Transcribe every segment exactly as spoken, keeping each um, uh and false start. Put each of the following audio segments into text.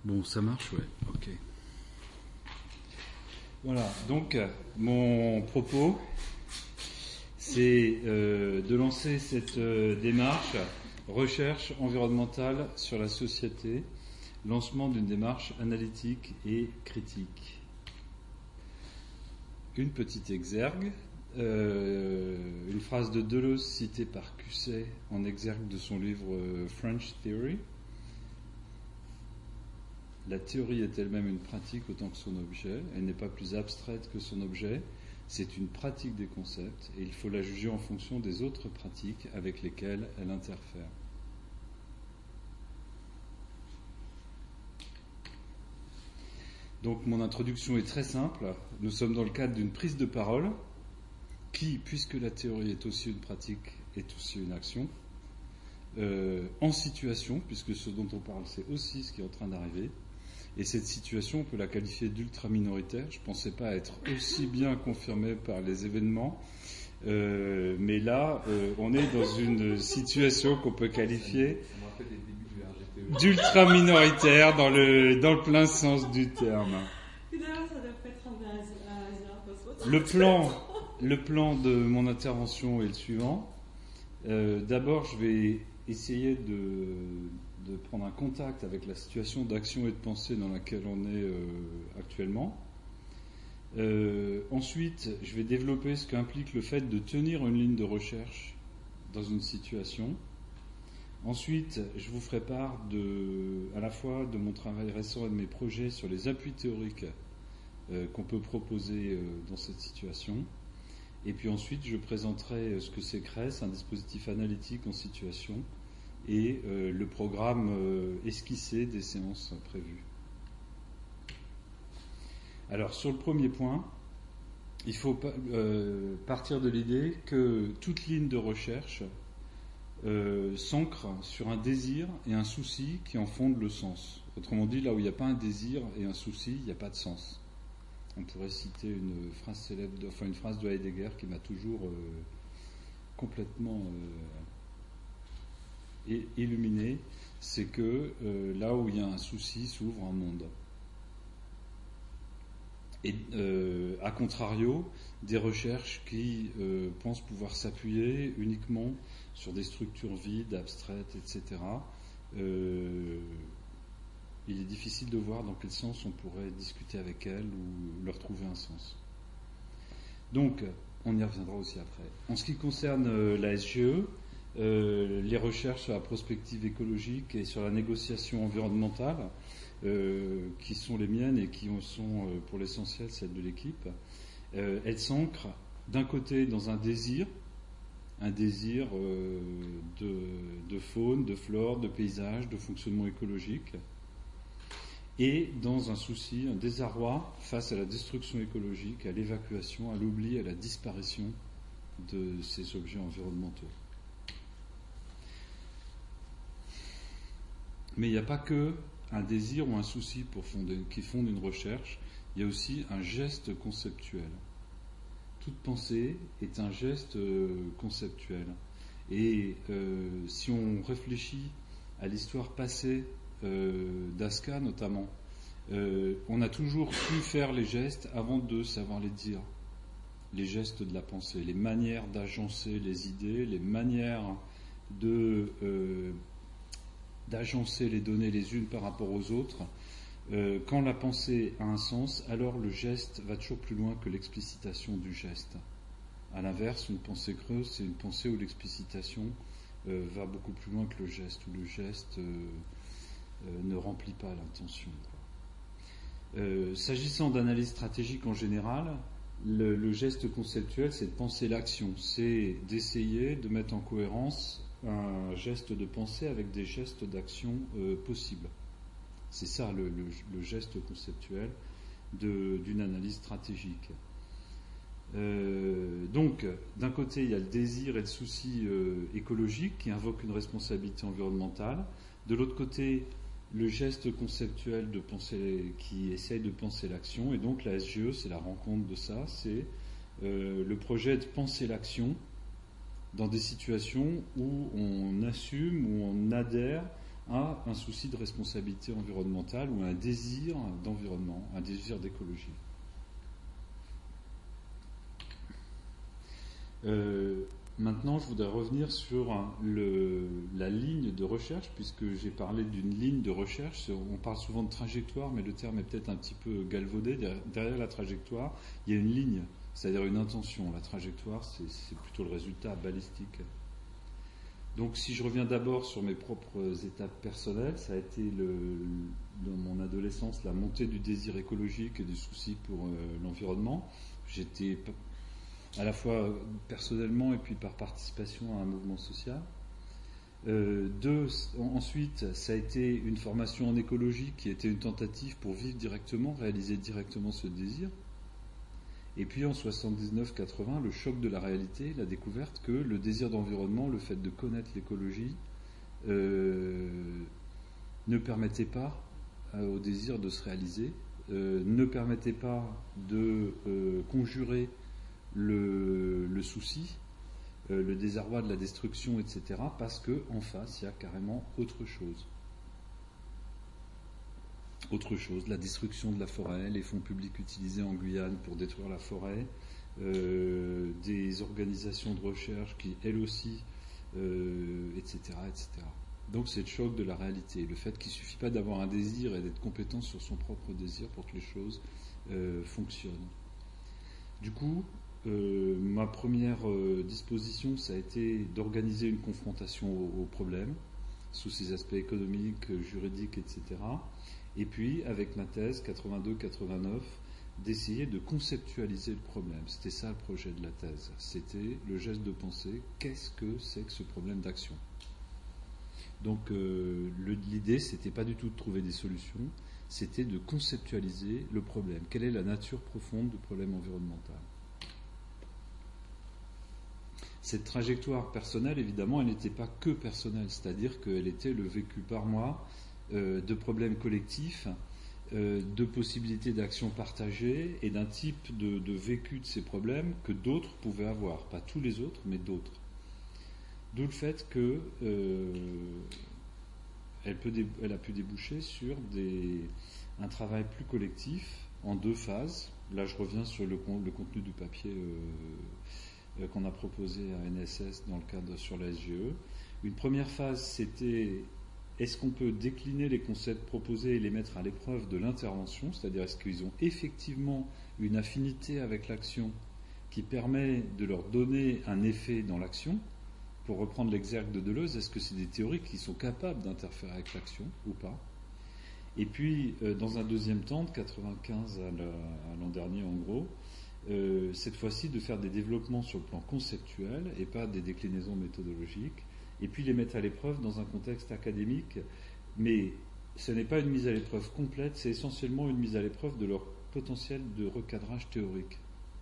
Bon, ça marche, ouais, ok. Voilà, donc mon propos, c'est euh, de lancer cette euh, démarche recherche environnementale sur la société, lancement d'une démarche analytique et critique. Une petite exergue, euh, une phrase de Deleuze citée par Cusset en exergue de son livre euh, French Theory. La théorie est elle-même une pratique autant que son objet. Elle n'est pas plus abstraite que son objet. C'est une pratique des concepts et il faut la juger en fonction des autres pratiques avec lesquelles elle interfère. Donc mon introduction est très simple. Nous sommes dans le cadre d'une prise de parole qui, puisque la théorie est aussi une pratique, est aussi une action, euh, en situation, puisque ce dont on parle c'est aussi ce qui est en train d'arriver. Et cette situation, on peut la qualifier d'ultra-minoritaire. Je ne pensais pas être aussi bien confirmé par les événements. Euh, mais là, euh, on est dans une situation qu'on peut qualifier d'ultra-minoritaire dans le, dans le plein sens du terme. Le plan, le plan de mon intervention est le suivant. Euh, d'abord, je vais essayer de... de prendre un contact avec la situation d'action et de pensée dans laquelle on est euh, actuellement. Euh, ensuite, je vais développer ce qu'implique le fait de tenir une ligne de recherche dans une situation. Ensuite, je vous ferai part de, à la fois de mon travail récent et de mes projets sur les appuis théoriques euh, qu'on peut proposer euh, dans cette situation. Et puis ensuite, je présenterai ce que c'est C R E S, un dispositif analytique en situation, et euh, le programme euh, esquissé des séances prévues. Alors, sur le premier point, il faut euh, partir de l'idée que toute ligne de recherche euh, s'ancre sur un désir et un souci qui en fondent le sens. Autrement dit, là où il n'y a pas un désir et un souci, il n'y a pas de sens. On pourrait citer une phrase célèbre, de, enfin une phrase de Heidegger qui m'a toujours euh, complètement euh, et illuminé, c'est que euh, là où il y a un souci s'ouvre un monde. Et euh, à contrario, des recherches qui euh, pensent pouvoir s'appuyer uniquement sur des structures vides, abstraites, et cetera, euh, il est difficile de voir dans quel sens on pourrait discuter avec elles ou leur trouver un sens. Donc, on y reviendra aussi après. En ce qui concerne euh, la S G E, Euh, les recherches sur la prospective écologique et sur la négociation environnementale, euh, qui sont les miennes et qui sont euh, pour l'essentiel celles de l'équipe, euh, elles s'ancrent d'un côté dans un désir, un désir euh, de, de faune, de flore, de paysage, de fonctionnement écologique, et dans un souci, un désarroi face à la destruction écologique, à l'évacuation, à l'oubli, à la disparition de ces objets environnementaux. Mais il n'y a pas que un désir ou un souci pour fonder, qui fonde une recherche, il y a aussi un geste conceptuel. Toute pensée est un geste euh, conceptuel. Et euh, si on réfléchit à l'histoire passée euh, d'Aska notamment, euh, on a toujours pu faire les gestes avant de savoir les dire. Les gestes de la pensée, les manières d'agencer les idées, les manières de... Euh, d'agencer les données les unes par rapport aux autres. Euh, quand la pensée a un sens, alors le geste va toujours plus loin que l'explicitation du geste. À l'inverse, une pensée creuse, c'est une pensée où l'explicitation euh, va beaucoup plus loin que le geste, où le geste euh, euh, ne remplit pas l'intention. Euh, s'agissant d'analyse stratégique en général, le, le geste conceptuel, c'est de penser l'action, c'est d'essayer de mettre en cohérence un geste de pensée avec des gestes d'action euh, possibles. C'est ça le, le, le geste conceptuel de, d'une analyse stratégique. Euh, donc, d'un côté, il y a le désir et le souci euh, écologique qui invoque une responsabilité environnementale. De l'autre côté, le geste conceptuel de penser, qui essaye de penser l'action. Et donc, la S G E, c'est la rencontre de ça. C'est euh, le projet de penser l'action dans des situations où on assume, où on adhère à un souci de responsabilité environnementale ou un désir d'environnement, un désir d'écologie. Euh, maintenant, je voudrais revenir sur le, la ligne de recherche, puisque j'ai parlé d'une ligne de recherche. On parle souvent de trajectoire, mais le terme est peut-être un petit peu galvaudé. Derrière la trajectoire, il y a une ligne, c'est-à-dire une intention. La trajectoire, c'est, c'est plutôt le résultat balistique. Donc, si je reviens d'abord sur mes propres étapes personnelles, ça a été le, dans mon adolescence la montée du désir écologique et du souci pour euh, l'environnement. J'étais à la fois personnellement et puis par participation à un mouvement social. Euh, deux, ensuite, ça a été une formation en écologie qui était une tentative pour vivre directement, réaliser directement ce désir. Et puis en soixante-dix-neuf quatre-vingts, le choc de la réalité, la découverte que le désir d'environnement, le fait de connaître l'écologie, euh, ne permettait pas euh, au désir de se réaliser, euh, ne permettait pas de euh, conjurer le, le souci, euh, le désarroi de la destruction, et cetera, parce qu'en face, il y a carrément autre chose. Autre chose, la destruction de la forêt, les fonds publics utilisés en Guyane pour détruire la forêt, euh, des organisations de recherche qui, elles aussi, euh, et cetera, et cetera. Donc c'est le choc de la réalité, le fait qu'il ne suffit pas d'avoir un désir et d'être compétent sur son propre désir pour que les choses euh, fonctionnent. Du coup, euh, ma première euh, disposition, ça a été d'organiser une confrontation au, au problème, sous ses aspects économiques, juridiques, et cetera. Et puis, avec ma thèse, quatre-vingt-deux quatre-vingt-neuf, d'essayer de conceptualiser le problème. C'était ça le projet de la thèse. C'était le geste de pensée. Qu'est-ce que c'est que ce problème d'action ? Donc, euh, le, l'idée, c'était pas du tout de trouver des solutions, c'était de conceptualiser le problème. Quelle est la nature profonde du problème environnemental ? Cette trajectoire personnelle, évidemment, elle n'était pas que personnelle, c'est-à-dire qu'elle était le vécu par moi Euh, de problèmes collectifs, euh, de possibilités d'action partagée et d'un type de, de vécu de ces problèmes que d'autres pouvaient avoir, pas tous les autres, mais d'autres. D'où le fait que euh, elle, peut dé- elle a pu déboucher sur des, un travail plus collectif en deux phases. Là, je reviens sur le, le contenu du papier euh, euh, qu'on a proposé à N S S dans le cadre sur la S G E. Une première phase, c'était: est-ce qu'on peut décliner les concepts proposés et les mettre à l'épreuve de l'intervention, c'est-à-dire est-ce qu'ils ont effectivement une affinité avec l'action qui permet de leur donner un effet dans l'action? Pour reprendre l'exergue de Deleuze, est-ce que c'est des théories qui sont capables d'interférer avec l'action ou pas? Et puis, euh, dans un deuxième temps, de quatre-vingt-quinze à, la, à l'an dernier en gros, euh, cette fois-ci de faire des développements sur le plan conceptuel et pas des déclinaisons méthodologiques, et puis les mettre à l'épreuve dans un contexte académique, mais ce n'est pas une mise à l'épreuve complète, c'est essentiellement une mise à l'épreuve de leur potentiel de recadrage théorique.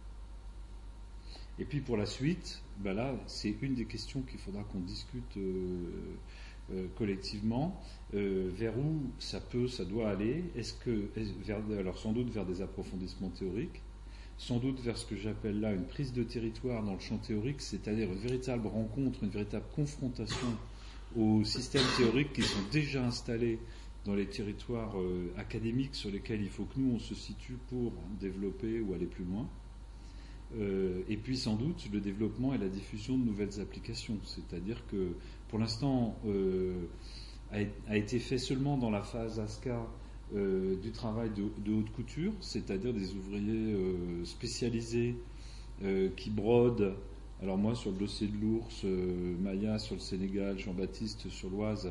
Et puis pour la suite, ben là, c'est une des questions qu'il faudra qu'on discute euh, euh, collectivement, euh, vers où ça peut, ça doit aller, est-ce que, est-ce, vers, alors sans doute vers des approfondissements théoriques, sans doute vers ce que j'appelle là une prise de territoire dans le champ théorique, c'est-à-dire une véritable rencontre, une véritable confrontation aux systèmes théoriques qui sont déjà installés dans les territoires euh, académiques sur lesquels il faut que nous on se situe pour développer ou aller plus loin. Euh, et puis sans doute le développement et la diffusion de nouvelles applications, c'est-à-dire que pour l'instant euh, a, a été fait seulement dans la phase A S C A Euh, du travail de, de haute couture, c'est-à-dire des ouvriers euh, spécialisés euh, qui brodent. Alors moi sur le dossier de l'ours, euh, Maya sur le Sénégal, Jean-Baptiste sur l'Oise,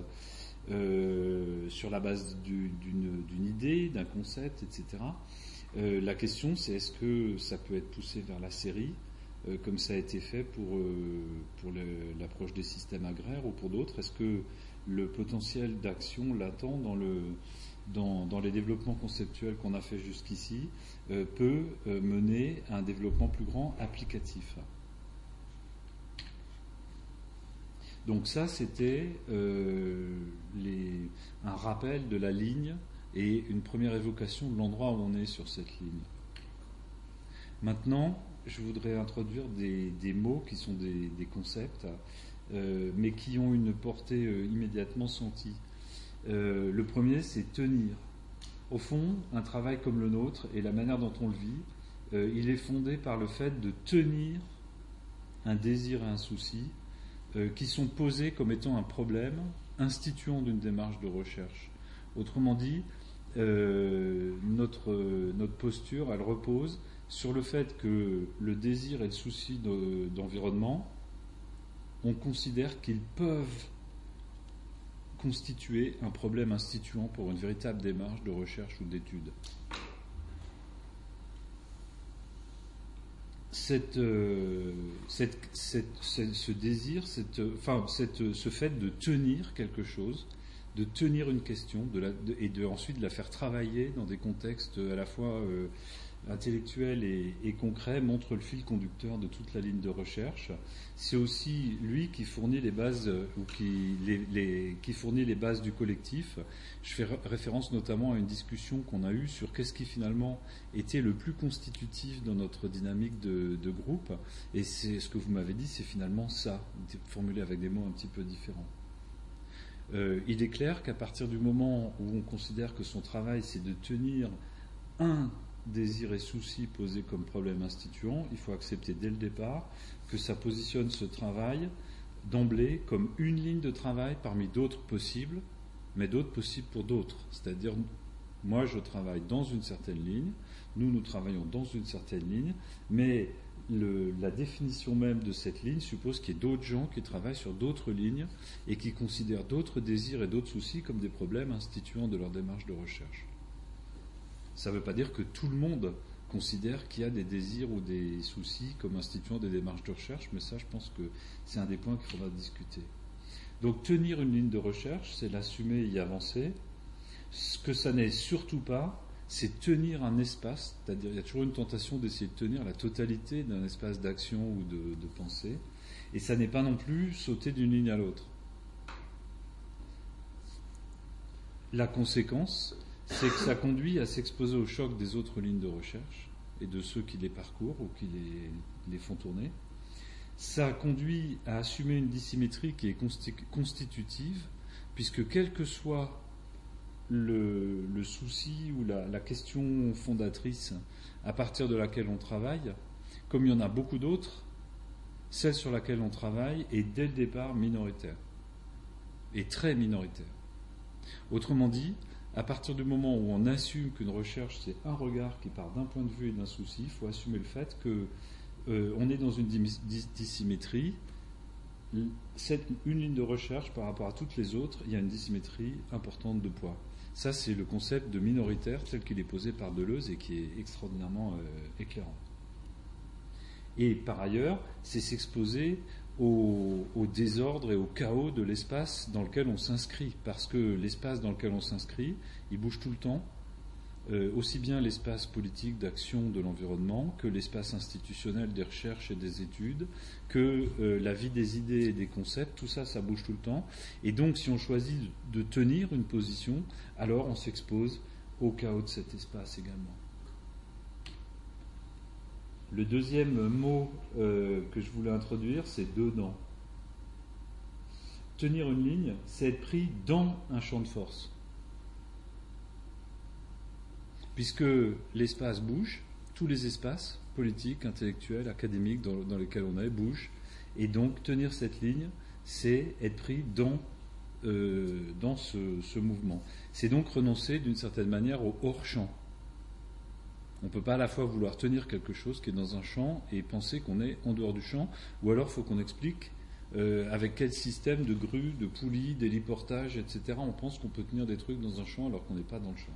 euh, sur la base du, d'une, d'une idée, d'un concept, et cetera. Euh, la question c'est est-ce que ça peut être poussé vers la série, euh, comme ça a été fait pour, euh, pour le, l'approche des systèmes agraires ou pour d'autres? Est-ce que le potentiel d'action latent dans le Dans, dans les développements conceptuels qu'on a fait jusqu'ici, euh, peut euh, mener à un développement plus grand applicatif. Donc ça, c'était euh, les, un rappel de la ligne et une première évocation de l'endroit où on est sur cette ligne. Maintenant, je voudrais introduire des, des mots qui sont des, des concepts, euh, mais qui ont une portée euh, immédiatement sentie. Euh, le premier, c'est tenir. Au fond, un travail comme le nôtre et la manière dont on le vit, euh, il est fondé par le fait de tenir un désir et un souci euh, qui sont posés comme étant un problème instituant d'une démarche de recherche. Autrement dit, euh, notre, notre posture, elle repose sur le fait que le désir et le souci de, d'environnement, on considère qu'ils peuvent constituer un problème instituant pour une véritable démarche de recherche ou d'étude. Cette, euh, cette, cette, cette, ce désir, cette, enfin, cette, ce fait de tenir quelque chose, de tenir une question de la, de, et de ensuite de la faire travailler dans des contextes à la fois euh, intellectuels et, et concrets, montre le fil conducteur de toute la ligne de recherche. C'est aussi lui qui fournit les bases ou qui, les, les, qui fournit les bases du collectif. Je fais référence notamment à une discussion qu'on a eue sur qu'est-ce qui finalement était le plus constitutif dans notre dynamique de, de groupe. Et c'est ce que vous m'avez dit, c'est finalement ça, formulé avec des mots un petit peu différents. Euh, il est clair qu'à partir du moment où on considère que son travail c'est de tenir un désir et souci posés comme problème instituant, il faut accepter dès le départ que ça positionne ce travail d'emblée comme une ligne de travail parmi d'autres possibles, mais d'autres possibles pour d'autres. C'est-à-dire, moi je travaille dans une certaine ligne, nous nous travaillons dans une certaine ligne, mais le, la définition même de cette ligne suppose qu'il y ait d'autres gens qui travaillent sur d'autres lignes et qui considèrent d'autres désirs et d'autres soucis comme des problèmes instituants de leur démarche de recherche. Ça ne veut pas dire que tout le monde considère qu'il y a des désirs ou des soucis comme instituant des démarches de recherche, mais ça, je pense que c'est un des points qu'il faudra discuter. Donc, tenir une ligne de recherche, c'est l'assumer et y avancer. Ce que ça n'est surtout pas, c'est tenir un espace, c'est-à-dire il y a toujours une tentation d'essayer de tenir la totalité d'un espace d'action ou de, de pensée, et ça n'est pas non plus sauter d'une ligne à l'autre. La conséquence, c'est que ça conduit à s'exposer au choc des autres lignes de recherche et de ceux qui les parcourent ou qui les, les font tourner. Ça conduit à assumer une dissymétrie qui est constitutive, puisque quel que soit le, le souci ou la, la question fondatrice à partir de laquelle on travaille, comme il y en a beaucoup d'autres, celle sur laquelle on travaille est dès le départ minoritaire, et très minoritaire. Autrement dit, à partir du moment où on assume qu'une recherche, c'est un regard qui part d'un point de vue et d'un souci, il faut assumer le fait qu'on euh, est dans une dissymétrie. Cette, une ligne de recherche par rapport à toutes les autres, il y a une dissymétrie importante de poids. Ça, c'est le concept de minoritaire tel qu'il est posé par Deleuze et qui est extraordinairement euh, éclairant. Et par ailleurs, c'est s'exposer Au, au désordre et au chaos de l'espace dans lequel on s'inscrit, parce que l'espace dans lequel on s'inscrit, il bouge tout le temps, euh, aussi bien l'espace politique d'action de l'environnement que l'espace institutionnel des recherches et des études, que euh, la vie des idées et des concepts, tout ça, ça bouge tout le temps. Et donc, si on choisit de tenir une position, alors on s'expose au chaos de cet espace également. Le deuxième mot euh, que je voulais introduire, c'est dedans. Tenir une ligne, c'est être pris dans un champ de force. Puisque l'espace bouge, tous les espaces, politiques, intellectuels, académiques dans, dans lesquels on est, bougent. Et donc, tenir cette ligne, c'est être pris dans, euh, dans ce, ce mouvement. C'est donc renoncer d'une certaine manière au hors-champ. On ne peut pas à la fois vouloir tenir quelque chose qui est dans un champ et penser qu'on est en dehors du champ, ou alors il faut qu'on explique euh, avec quel système de grues, de poulies, d'héliportage, et cetera on pense qu'on peut tenir des trucs dans un champ alors qu'on n'est pas dans le champ.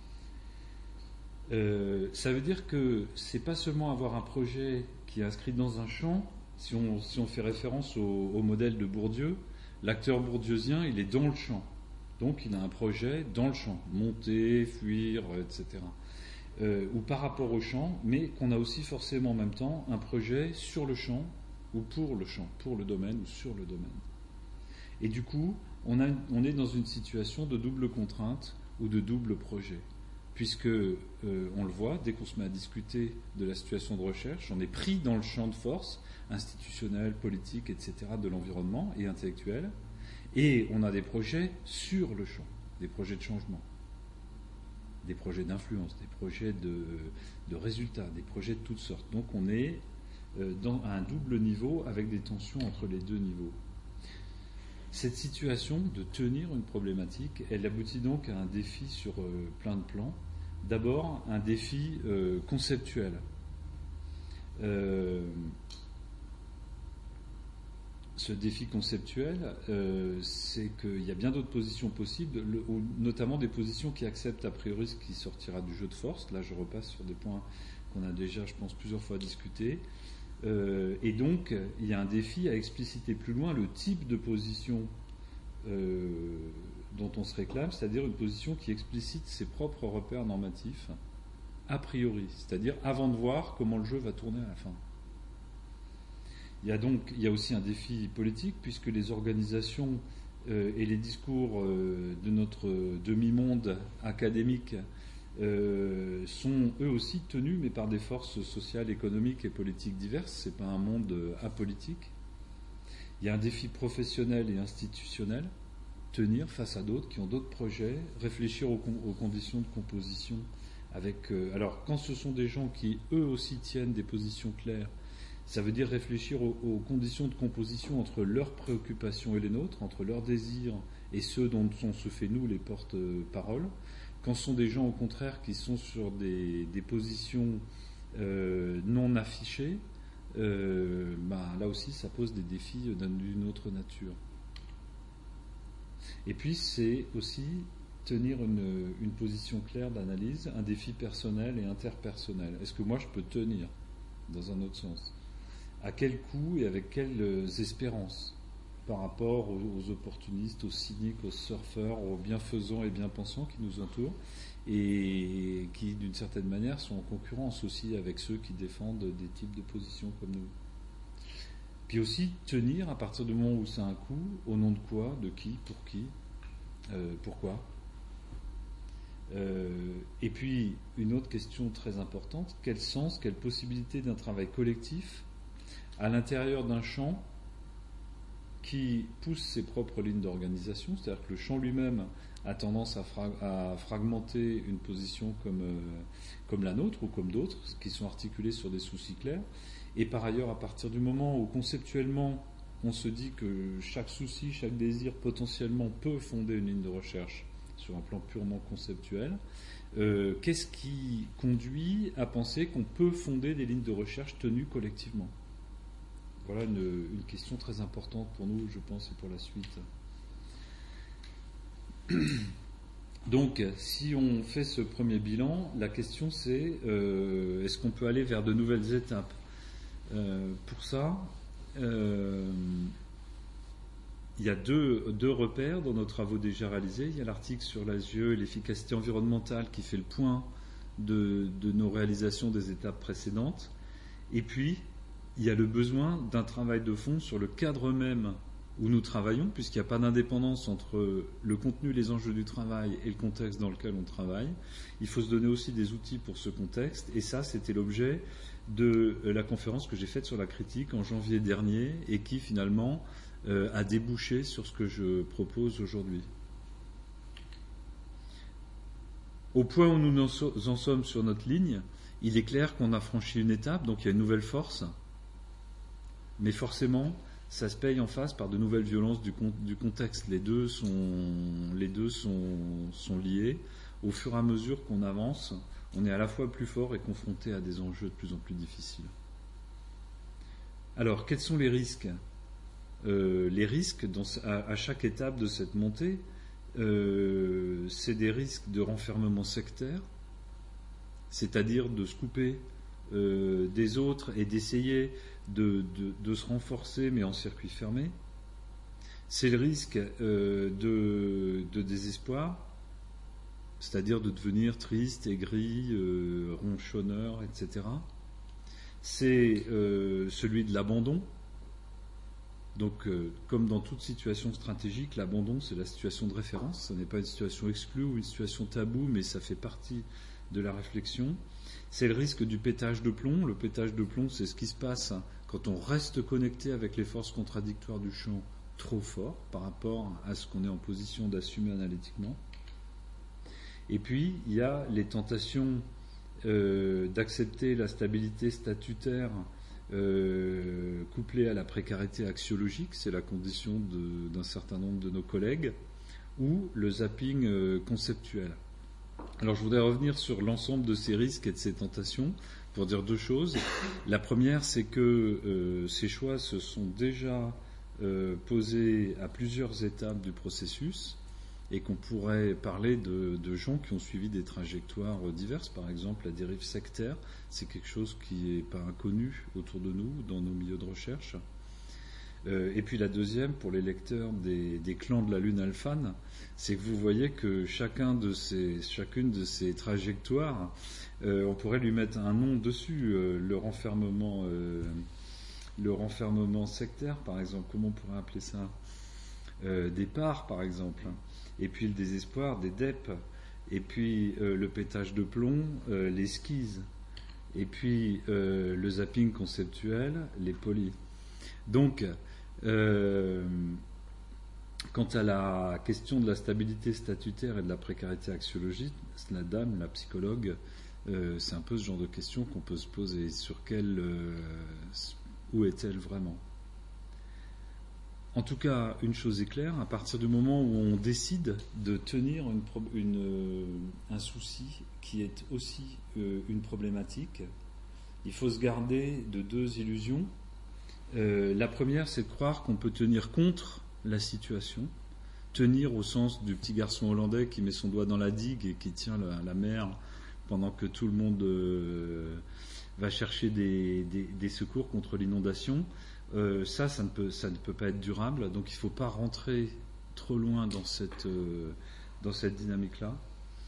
Euh, ça veut dire que c'est pas seulement avoir un projet qui est inscrit dans un champ, si on, si on fait référence au, au modèle de Bourdieu, l'acteur bourdieusien, il est dans le champ. Donc il a un projet dans le champ, monter, fuir, et cetera Euh, ou par rapport au champ, mais qu'on a aussi forcément en même temps un projet sur le champ ou pour le champ, pour le domaine ou sur le domaine. Et du coup, on, a, on est dans une situation de double contrainte ou de double projet, puisque euh, on le voit, dès qu'on se met à discuter de la situation de recherche, on est pris dans le champ de force institutionnel, politique, et cetera de l'environnement et intellectuel, et on a des projets sur le champ. des projets de changement, des projets d'influence, des projets de, de résultats, des projets de toutes sortes. Donc on est euh, dans un double niveau avec des tensions entre les deux niveaux. Cette situation de tenir une problématique, elle aboutit donc à un défi sur euh, plein de plans. D'abord, un défi euh, conceptuel. Euh, ce défi conceptuel, euh, c'est qu'il y a bien d'autres positions possibles, le, notamment des positions qui acceptent a priori ce qui sortira du jeu de force. Là, je repasse sur des points qu'on a déjà, je pense, plusieurs fois discutés. Euh, et donc, il y a un défi à expliciter plus loin le type de position euh, dont on se réclame, c'est-à-dire une position qui explicite ses propres repères normatifs a priori, c'est-à-dire avant de voir comment le jeu va tourner à la fin. Il y a donc, il y a aussi un défi politique, puisque les organisations euh, et les discours euh, de notre demi-monde académique euh, sont eux aussi tenus, mais par des forces sociales, économiques et politiques diverses. C'est pas un monde apolitique. Il y a un défi professionnel et institutionnel, tenir face à d'autres qui ont d'autres projets, réfléchir aux, con- aux conditions de composition. Avec, euh, alors, quand ce sont des gens qui eux aussi tiennent des positions claires, ça veut dire réfléchir aux, aux conditions de composition entre leurs préoccupations et les nôtres, entre leurs désirs et ceux dont on se fait nous les porte-paroles. Quand ce sont des gens au contraire qui sont sur des, des positions euh, non affichées, euh, bah, là aussi ça pose des défis d'une autre nature. Et puis c'est aussi tenir une, une position claire d'analyse, un défi personnel et interpersonnel. Est-ce que moi je peux tenir dans un autre sens ? À quel coût et avec quelles espérances par rapport aux, aux opportunistes, aux cyniques, aux surfeurs, aux bienfaisants et bien-pensants qui nous entourent et qui, d'une certaine manière, sont en concurrence aussi avec ceux qui défendent des types de positions comme nous. Puis aussi, tenir à partir du moment où ça a un coût, au nom de quoi, de qui, pour qui, euh, pourquoi. Euh, et puis, une autre question très importante, quel sens, quelle possibilité d'un travail collectif à l'intérieur d'un champ qui pousse ses propres lignes d'organisation, c'est-à-dire que le champ lui-même a tendance à, fra- à fragmenter une position comme, euh, comme la nôtre ou comme d'autres, qui sont articulés sur des soucis clairs. Et par ailleurs, à partir du moment où conceptuellement on se dit que chaque souci, chaque désir potentiellement peut fonder une ligne de recherche sur un plan purement conceptuel, euh, qu'est-ce qui conduit à penser qu'on peut fonder des lignes de recherche tenues collectivement ? Voilà une, une question très importante pour nous, je pense, et pour la suite. Donc, si on fait ce premier bilan, la question c'est euh, est-ce qu'on peut aller vers de nouvelles étapes ? euh, Pour ça, euh, il y a deux, deux repères dans nos travaux déjà réalisés. Il y a l'article sur l'A S E et l'efficacité environnementale qui fait le point de, de nos réalisations des étapes précédentes. Et puis, il y a le besoin d'un travail de fond sur le cadre même où nous travaillons, puisqu'il n'y a pas d'indépendance entre le contenu, les enjeux du travail et le contexte dans lequel on travaille. Il faut se donner aussi des outils pour ce contexte, et ça, c'était l'objet de la conférence que j'ai faite sur la critique en janvier dernier, et qui finalement euh, a débouché sur ce que je propose aujourd'hui. Au point où nous en sommes sur notre ligne, il est clair qu'on a franchi une étape, donc il y a une nouvelle force. Mais forcément, ça se paye en face par de nouvelles violences du, con- du contexte. Les deux, sont, les deux sont, sont liés. Au fur et à mesure qu'on avance, on est à la fois plus fort et confronté à des enjeux de plus en plus difficiles. Alors, quels sont les risques ? euh, Les risques, dans, à, à chaque étape de cette montée, euh, c'est des risques de renfermement sectaire, c'est-à-dire de se couper euh, des autres et d'essayer De, de, de se renforcer mais en circuit fermé. C'est le risque euh, de, de désespoir, c'est-à-dire de devenir triste, aigri, euh, ronchonneur, et cetera. C'est euh, celui de l'abandon. Donc, euh, comme dans toute situation stratégique, l'abandon, c'est la situation de référence. Ce n'est pas une situation exclue ou une situation taboue, mais ça fait partie de la réflexion. C'est le risque du pétage de plomb. Le pétage de plomb, c'est ce qui se passe quand on reste connecté avec les forces contradictoires du champ trop fort par rapport à ce qu'on est en position d'assumer analytiquement. Et puis, il y a les tentations euh, d'accepter la stabilité statutaire euh, couplée à la précarité axiologique, c'est la condition de, d'un certain nombre de nos collègues, ou le zapping euh, conceptuel. Alors, je voudrais revenir sur l'ensemble de ces risques et de ces tentations pour dire deux choses. La première, c'est que euh, ces choix se sont déjà euh, posés à plusieurs étapes du processus et qu'on pourrait parler de, de gens qui ont suivi des trajectoires diverses. Par exemple, la dérive sectaire, c'est quelque chose qui n'est pas inconnu autour de nous, dans nos milieux de recherche. Euh, et puis la deuxième, pour les lecteurs des, des clans de la Lune Alphane, c'est que vous voyez que chacun de ces, chacune de ces trajectoires, euh, on pourrait lui mettre un nom dessus, euh, le renfermement, euh, le renfermement sectaire, par exemple, comment on pourrait appeler ça, euh, des parts, par exemple, et puis le désespoir des D E P, et puis euh, le pétage de plomb, euh, les skis, et puis euh, le zapping conceptuel, les polis. Donc, euh, quant à la question de la stabilité statutaire et de la précarité axiologique, la dame, la psychologue, euh, c'est un peu ce genre de questions qu'on peut se poser. Sur quelle, euh, où est-elle vraiment ? En tout cas, une chose est claire, à partir du moment où on décide de tenir une, une, euh, un souci qui est aussi euh, une problématique, il faut se garder de deux illusions. Euh, la première, c'est de croire qu'on peut tenir contre la situation, tenir au sens du petit garçon hollandais qui met son doigt dans la digue et qui tient la, la mer pendant que tout le monde euh, va chercher des, des, des secours contre l'inondation. Euh, ça, ça ne, peut, ça ne peut pas être durable, donc il ne faut pas rentrer trop loin dans cette, euh, dans cette dynamique-là.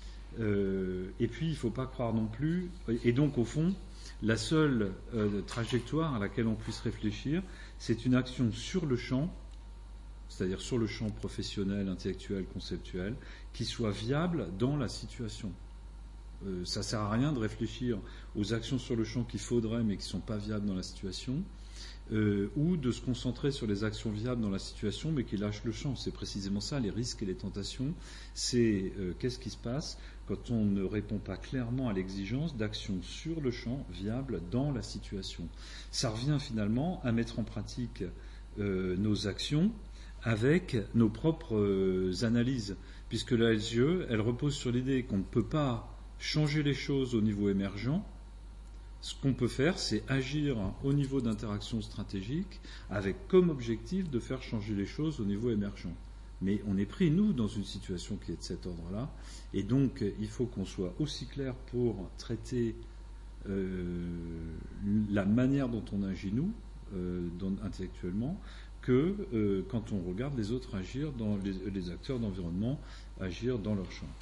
Euh, et puis, il ne faut pas croire non plus, et donc au fond, la seule euh, trajectoire à laquelle on puisse réfléchir, c'est une action sur le champ, c'est-à-dire sur le champ professionnel, intellectuel, conceptuel, qui soit viable dans la situation. Euh, ça ne sert à rien de réfléchir aux actions sur le champ qu'il faudrait mais qui ne sont pas viables dans la situation, euh, ou de se concentrer sur les actions viables dans la situation mais qui lâchent le champ. C'est précisément ça, les risques et les tentations. C'est euh, qu'est-ce qui se passe quand on ne répond pas clairement à l'exigence d'actions sur le champ viables dans la situation. Ça revient finalement à mettre en pratique euh, nos actions avec nos propres euh, analyses, puisque la L G E, elle repose sur l'idée qu'on ne peut pas changer les choses au niveau émergent. Ce qu'on peut faire, c'est agir au niveau d'interaction stratégique avec comme objectif de faire changer les choses au niveau émergent. Mais on est pris, nous, dans une situation qui est de cet ordre-là, et donc il faut qu'on soit aussi clair pour traiter euh, la manière dont on agit, nous, euh, dans, intellectuellement, que euh, quand on regarde les autres agir, dans les, les acteurs d'environnement agir dans leur champ.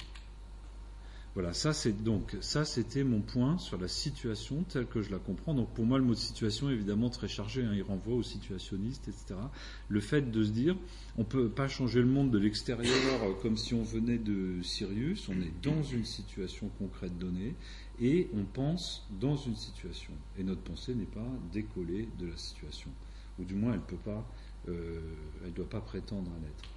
Voilà, ça c'est donc ça c'était mon point sur la situation telle que je la comprends. Donc pour moi le mot de situation est évidemment très chargé, hein, il renvoie aux situationnistes, et cetera. Le fait de se dire on ne peut pas changer le monde de l'extérieur comme si on venait de Sirius, on est dans une situation concrète donnée et on pense dans une situation. Et notre pensée n'est pas décollée de la situation, ou du moins elle peut pas, euh, elle ne doit pas prétendre à l'être.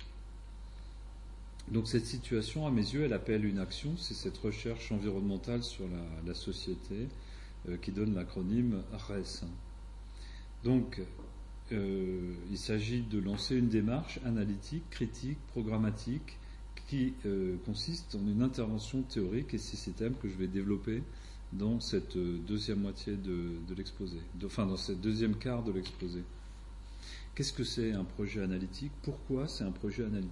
Donc cette situation, à mes yeux, elle appelle une action, c'est cette recherche environnementale sur la, la société euh, qui donne l'acronyme R E S. Donc euh, il s'agit de lancer une démarche analytique, critique, programmatique qui euh, consiste en une intervention théorique, et c'est ces thèmes que je vais développer dans cette deuxième moitié de, de l'exposé, de, enfin dans cette deuxième quart de l'exposé. Qu'est-ce que c'est un projet analytique ? Pourquoi c'est un projet analytique ?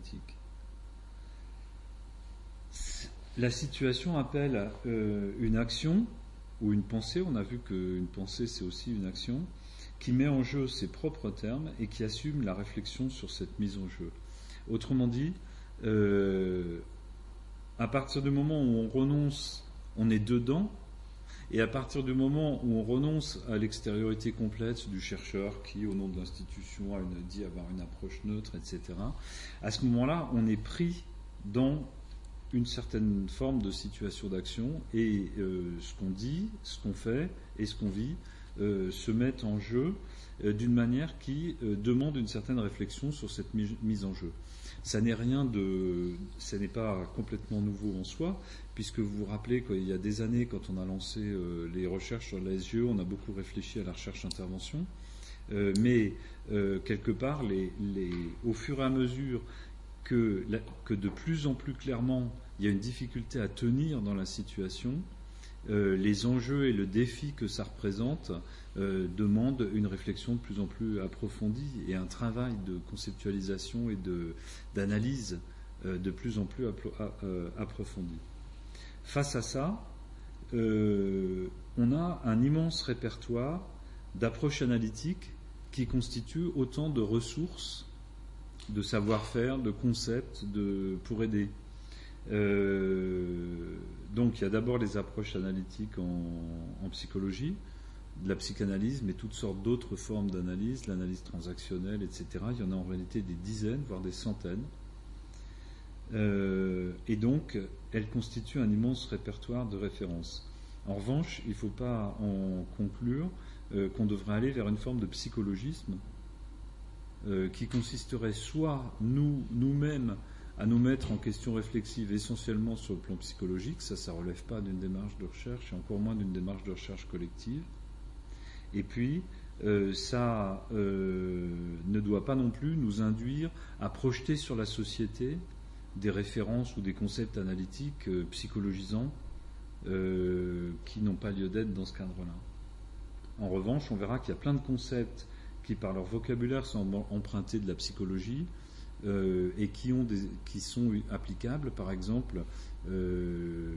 La situation appelle euh, une action ou une pensée, on a vu qu'une pensée c'est aussi une action, qui met en jeu ses propres termes et qui assume la réflexion sur cette mise en jeu. Autrement dit, euh, à partir du moment où on renonce, on est dedans, et à partir du moment où on renonce à l'extériorité complète du chercheur qui, au nom de l'institution, a une, dit avoir une approche neutre, et cetera, à ce moment-là, on est pris dans une certaine forme de situation d'action et euh, ce qu'on dit, ce qu'on fait et ce qu'on vit euh, se mettent en jeu euh, d'une manière qui euh, demande une certaine réflexion sur cette mi- mise en jeu. Ça n'est rien de, ça n'est pas complètement nouveau en soi, puisque vous vous rappelez qu'il y a des années, quand on a lancé euh, les recherches sur la S G E, on a beaucoup réfléchi à la recherche-intervention, euh, mais euh, quelque part, les, les, au fur et à mesure que, la, que de plus en plus clairement, il y a une difficulté à tenir dans la situation, euh, les enjeux et le défi que ça représente euh, demandent une réflexion de plus en plus approfondie et un travail de conceptualisation et de, d'analyse euh, de plus en plus appro- à, euh, approfondi. Face à ça, euh, on a un immense répertoire d'approches analytiques qui constituent autant de ressources, de savoir-faire, de concepts de, pour aider. Euh, donc il y a d'abord les approches analytiques en, en psychologie, de la psychanalyse, mais toutes sortes d'autres formes d'analyse, l'analyse transactionnelle, et cetera. Il y en a en réalité des dizaines, voire des centaines. Euh, et donc, elles constituent un immense répertoire de références. En revanche, il ne faut pas en conclure euh, qu'on devrait aller vers une forme de psychologisme euh, qui consisterait soit nous, nous-mêmes à nous mettre en question réflexive essentiellement sur le plan psychologique, ça, ça ne relève pas d'une démarche de recherche et encore moins d'une démarche de recherche collective. Et puis, euh, ça euh, ne doit pas non plus nous induire à projeter sur la société des références ou des concepts analytiques euh, psychologisants euh, qui n'ont pas lieu d'être dans ce cadre-là. En revanche, on verra qu'il y a plein de concepts qui, par leur vocabulaire, sont empruntés de la psychologie euh, et qui, ont des, qui sont applicables, par exemple, euh,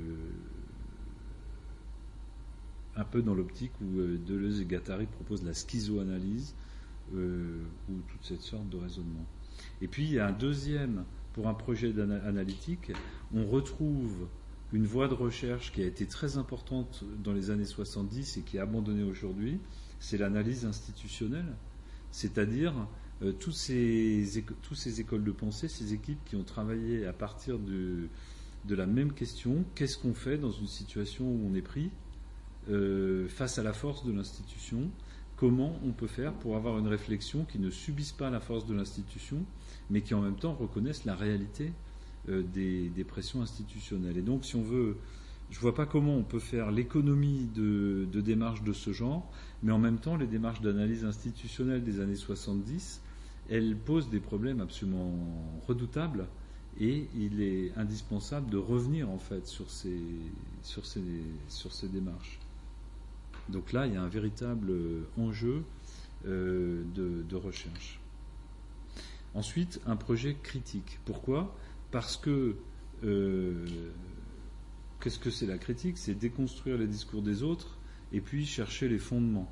un peu dans l'optique où euh, Deleuze et Guattari proposent la schizoanalyse euh, ou toute cette sorte de raisonnement. Et puis, il y a un deuxième... Pour un projet analytique, on retrouve une voie de recherche qui a été très importante dans les années soixante-dix et qui est abandonnée aujourd'hui, c'est l'analyse institutionnelle, c'est-à-dire euh, tous ces, tous ces écoles de pensée, ces équipes qui ont travaillé à partir de, de la même question, qu'est-ce qu'on fait dans une situation où on est pris euh, face à la force de l'institution, comment on peut faire pour avoir une réflexion qui ne subisse pas la force de l'institution, mais qui en même temps reconnaissent la réalité euh, des, des pressions institutionnelles. Et donc, si on veut, je ne vois pas comment on peut faire l'économie de, de démarches de ce genre, mais en même temps, les démarches d'analyse institutionnelle des années soixante-dix, elles posent des problèmes absolument redoutables, et il est indispensable de revenir en fait sur ces, sur ces, sur ces démarches. Donc là, il y a un véritable enjeu euh, de, de recherche. Ensuite, un projet critique. Pourquoi ? Parce que, euh, qu'est-ce que c'est la critique ? C'est déconstruire les discours des autres et puis chercher les fondements.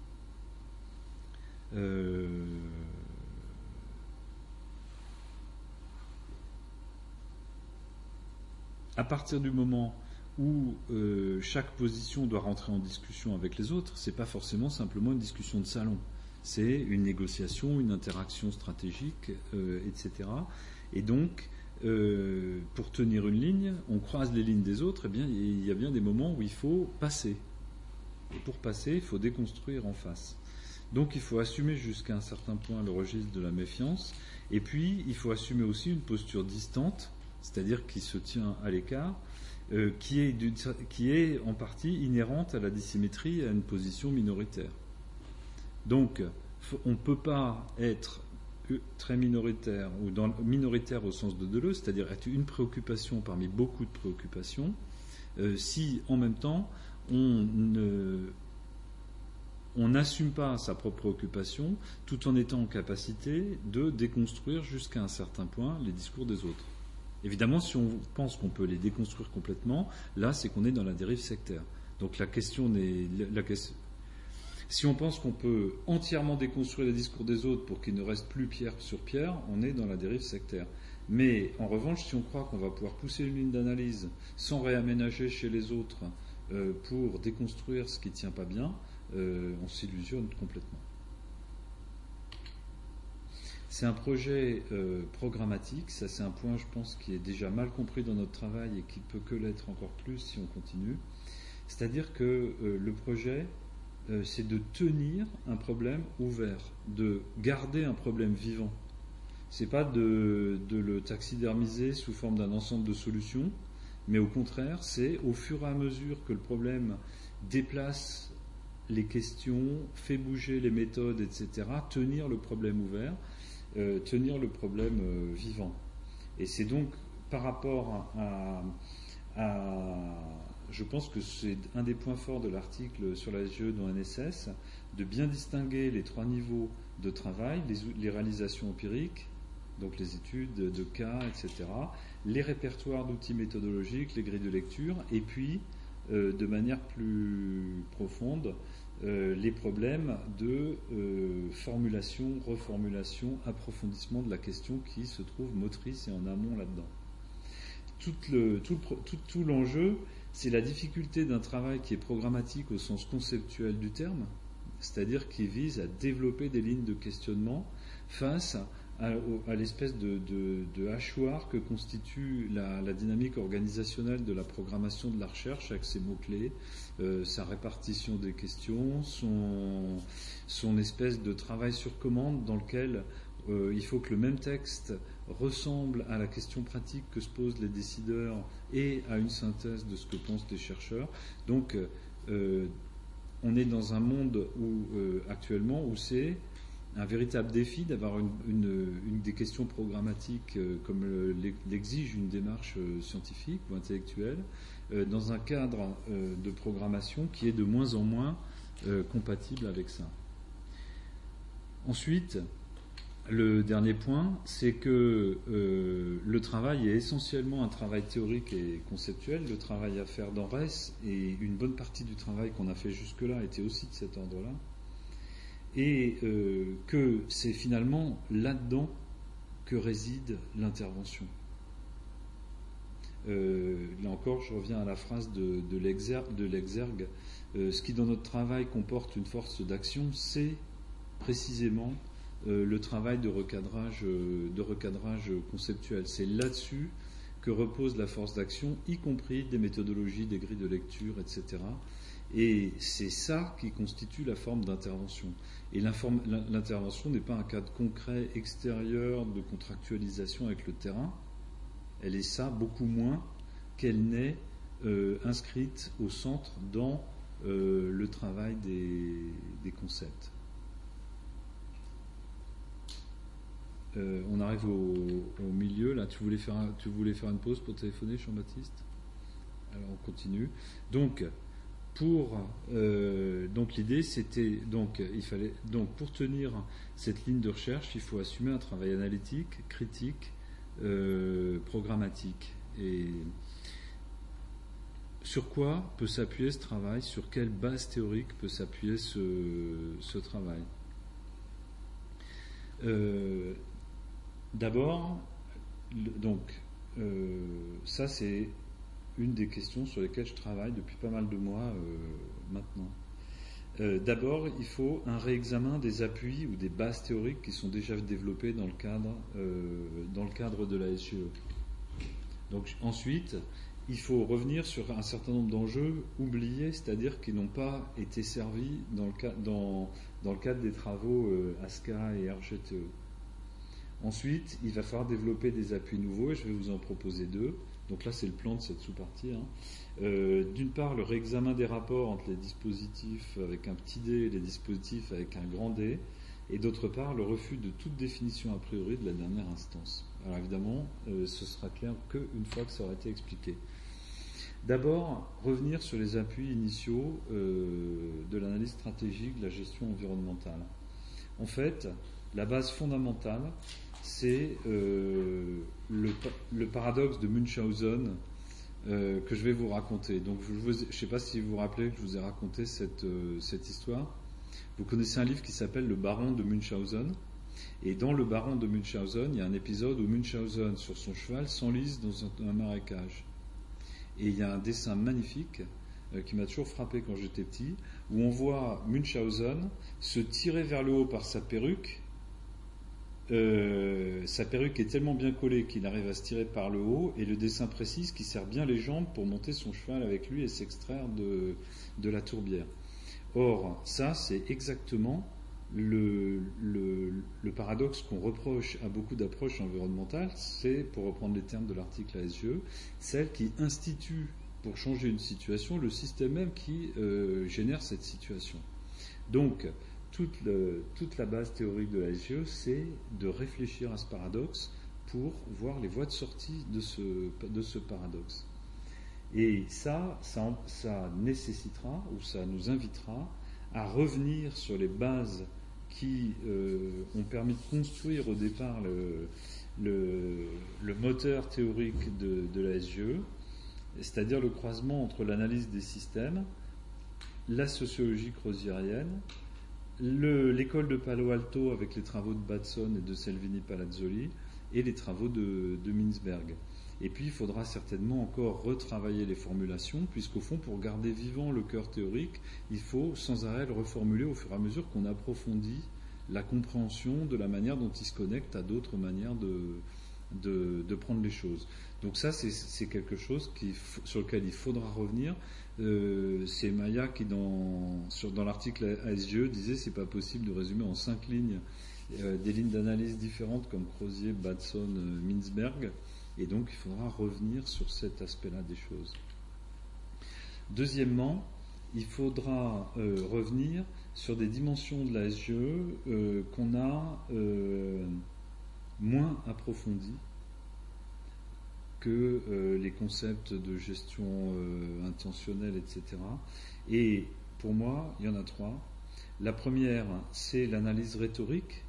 Euh, à partir du moment où euh, chaque position doit rentrer en discussion avec les autres, c'est pas forcément simplement une discussion de salon. C'est une négociation, une interaction stratégique, euh, et cetera. Et donc, euh, pour tenir une ligne, on croise les lignes des autres, et bien, il y a bien des moments où il faut passer. Et pour passer, il faut déconstruire en face. Donc, il faut assumer jusqu'à un certain point le registre de la méfiance, et puis, il faut assumer aussi une posture distante, c'est-à-dire qui se tient à l'écart, euh, qui est, qui est en partie inhérente à la dissymétrie et à une position minoritaire. Donc, on ne peut pas être très minoritaire, ou dans, minoritaire au sens de Deleuze, c'est-à-dire être une préoccupation parmi beaucoup de préoccupations, euh, si en même temps on ne, on n'assume pas sa propre préoccupation, tout en étant en capacité de déconstruire jusqu'à un certain point les discours des autres. Évidemment, si on pense qu'on peut les déconstruire complètement, là c'est qu'on est dans la dérive sectaire. Donc la question n'est... La question, si on pense qu'on peut entièrement déconstruire les discours des autres pour qu'il ne reste plus pierre sur pierre, on est dans la dérive sectaire. Mais en revanche, si on croit qu'on va pouvoir pousser une ligne d'analyse sans réaménager chez les autres euh, pour déconstruire ce qui ne tient pas bien, euh, on s'illusionne complètement. C'est un projet euh, programmatique, ça c'est un point je pense qui est déjà mal compris dans notre travail et qui ne peut que l'être encore plus si on continue. C'est-à-dire que euh, le projet... Euh, c'est de tenir un problème ouvert, de garder un problème vivant. c'est pas de, de le taxidermiser sous forme d'un ensemble de solutions, mais au contraire, c'est au fur et à mesure que le problème déplace les questions, fait bouger les méthodes, et cetera, tenir le problème ouvert, euh, tenir le problème euh, vivant. Et c'est donc par rapport à, à, je pense que c'est un des points forts de l'article sur la S G E dans N S S, de bien distinguer les trois niveaux de travail, les, les réalisations empiriques, donc les études de cas, et cetera, les répertoires d'outils méthodologiques, les grilles de lecture, et puis, euh, de manière plus profonde, euh, les problèmes de euh, formulation, reformulation, approfondissement de la question qui se trouve motrice et en amont là-dedans. Tout, le, tout, le, tout, tout l'enjeu, c'est la difficulté d'un travail qui est programmatique au sens conceptuel du terme, c'est-à-dire qui vise à développer des lignes de questionnement face à, à l'espèce de, de, de hachoir que constitue la, la dynamique organisationnelle de la programmation de la recherche avec ses mots-clés, euh, sa répartition des questions, son, son espèce de travail sur commande dans lequel euh, il faut que le même texte ressemble à la question pratique que se posent les décideurs et à une synthèse de ce que pensent les chercheurs. Donc, euh, on est dans un monde où, euh, actuellement, où c'est un véritable défi d'avoir une, une, une des questions programmatiques euh, comme le, l'exige une démarche euh, scientifique ou intellectuelle, euh, dans un cadre euh, de programmation qui est de moins en moins euh, compatible avec ça. Ensuite, le dernier point, c'est que euh, le travail est essentiellement un travail théorique et conceptuel. Le travail à faire dans R E S et une bonne partie du travail qu'on a fait jusque-là était aussi de cet ordre-là. Et euh, que c'est finalement là-dedans que réside l'intervention. Euh, là encore, je reviens à la phrase de, de l'exergue. De l'exergue. Euh, ce qui dans notre travail comporte une force d'action, c'est précisément Euh, le travail de recadrage, euh, de recadrage conceptuel. C'est là-dessus que repose la force d'action, y compris des méthodologies, des grilles de lecture, et cetera. Et c'est ça qui constitue la forme d'intervention. Et l'intervention n'est pas un cadre concret extérieur de contractualisation avec le terrain. Elle est ça beaucoup moins qu'elle n'est euh, inscrite au centre dans euh, le travail des, des concepts. Euh, on arrive au, au milieu. Là, tu voulais faire, un, tu voulais faire une pause pour téléphoner, Jean-Baptiste ? Alors, on continue. Donc, pour euh, donc l'idée, c'était donc il fallait donc pour tenir cette ligne de recherche, il faut assumer un travail analytique, critique, euh, programmatique. Et sur quoi peut s'appuyer ce travail ? Sur quelle base théorique peut s'appuyer ce, ce travail ? euh, D'abord, donc, euh, ça c'est une des questions sur lesquelles je travaille depuis pas mal de mois euh, maintenant. Euh, d'abord, il faut un réexamen des appuis ou des bases théoriques qui sont déjà développées dans le cadre, euh, dans le cadre de la S G E. Donc, ensuite, il faut revenir sur un certain nombre d'enjeux oubliés, c'est-à-dire qui n'ont pas été servis dans le, cas, dans, dans le cadre des travaux euh, ASCA et R G T E. Ensuite, il va falloir développer des appuis nouveaux et je vais vous en proposer deux. Donc là, c'est le plan de cette sous-partie. Hein. Euh, d'une part, le réexamen des rapports entre les dispositifs avec un petit d et les dispositifs avec un grand D. Et d'autre part, le refus de toute définition a priori de la dernière instance. Alors évidemment, euh, ce sera clair qu'une fois que ça aura été expliqué. D'abord, revenir sur les appuis initiaux euh, de l'analyse stratégique de la gestion environnementale. En fait, la base fondamentale, c'est euh, le, le paradoxe de Munchausen euh, que je vais vous raconter. Donc, je ne sais pas si vous vous rappelez que je vous ai raconté cette, euh, cette histoire. Vous connaissez un livre qui s'appelle Le Baron de Munchausen. Et dans Le Baron de Munchausen, il y a un épisode où Munchausen, sur son cheval, s'enlise dans un, un marécage. Et il y a un dessin magnifique euh, qui m'a toujours frappé quand j'étais petit, où on voit Munchausen se tirer vers le haut par sa perruque. Euh, sa perruque est tellement bien collée qu'il arrive à se tirer par le haut, et le dessin précise qu'il serre bien les jambes pour monter son cheval avec lui et s'extraire de, de la tourbière. Or, ça, c'est exactement le, le, le paradoxe qu'on reproche à beaucoup d'approches environnementales, c'est, pour reprendre les termes de l'article A S G E, celle qui institue, pour changer une situation, le système même qui euh, génère cette situation. Donc, toute, le, toute la base théorique de l'A S G E, c'est de réfléchir à ce paradoxe pour voir les voies de sortie de ce, de ce paradoxe. Et ça, ça, ça nécessitera, ou ça nous invitera à revenir sur les bases qui euh, ont permis de construire au départ le, le, le moteur théorique de, de l'A S G E, c'est-à-dire le croisement entre l'analyse des systèmes, la sociologie crozirienne, le, l'école de Palo Alto avec les travaux de Batson et de Salvini Palazzoli et les travaux de, de Mintzberg. Et puis il faudra certainement encore retravailler les formulations, puisqu'au fond, pour garder vivant le cœur théorique, il faut sans arrêt le reformuler au fur et à mesure qu'on approfondit la compréhension de la manière dont il se connecte à d'autres manières de, de, de prendre les choses. Donc ça, c'est, c'est quelque chose qui, sur lequel il faudra revenir. Euh, c'est Maya qui, dans, sur, dans l'article A S G E, disait c'est pas possible de résumer en cinq lignes euh, des lignes d'analyse différentes comme Crozier, Batson, euh, Mintzberg. Et donc, il faudra revenir sur cet aspect-là des choses. Deuxièmement, il faudra euh, revenir sur des dimensions de la S G E euh, qu'on a euh, moins approfondies que euh, les concepts de gestion euh, intentionnelle, et cetera. Et pour moi, il y en a trois. La première, c'est l'analyse rhétorique.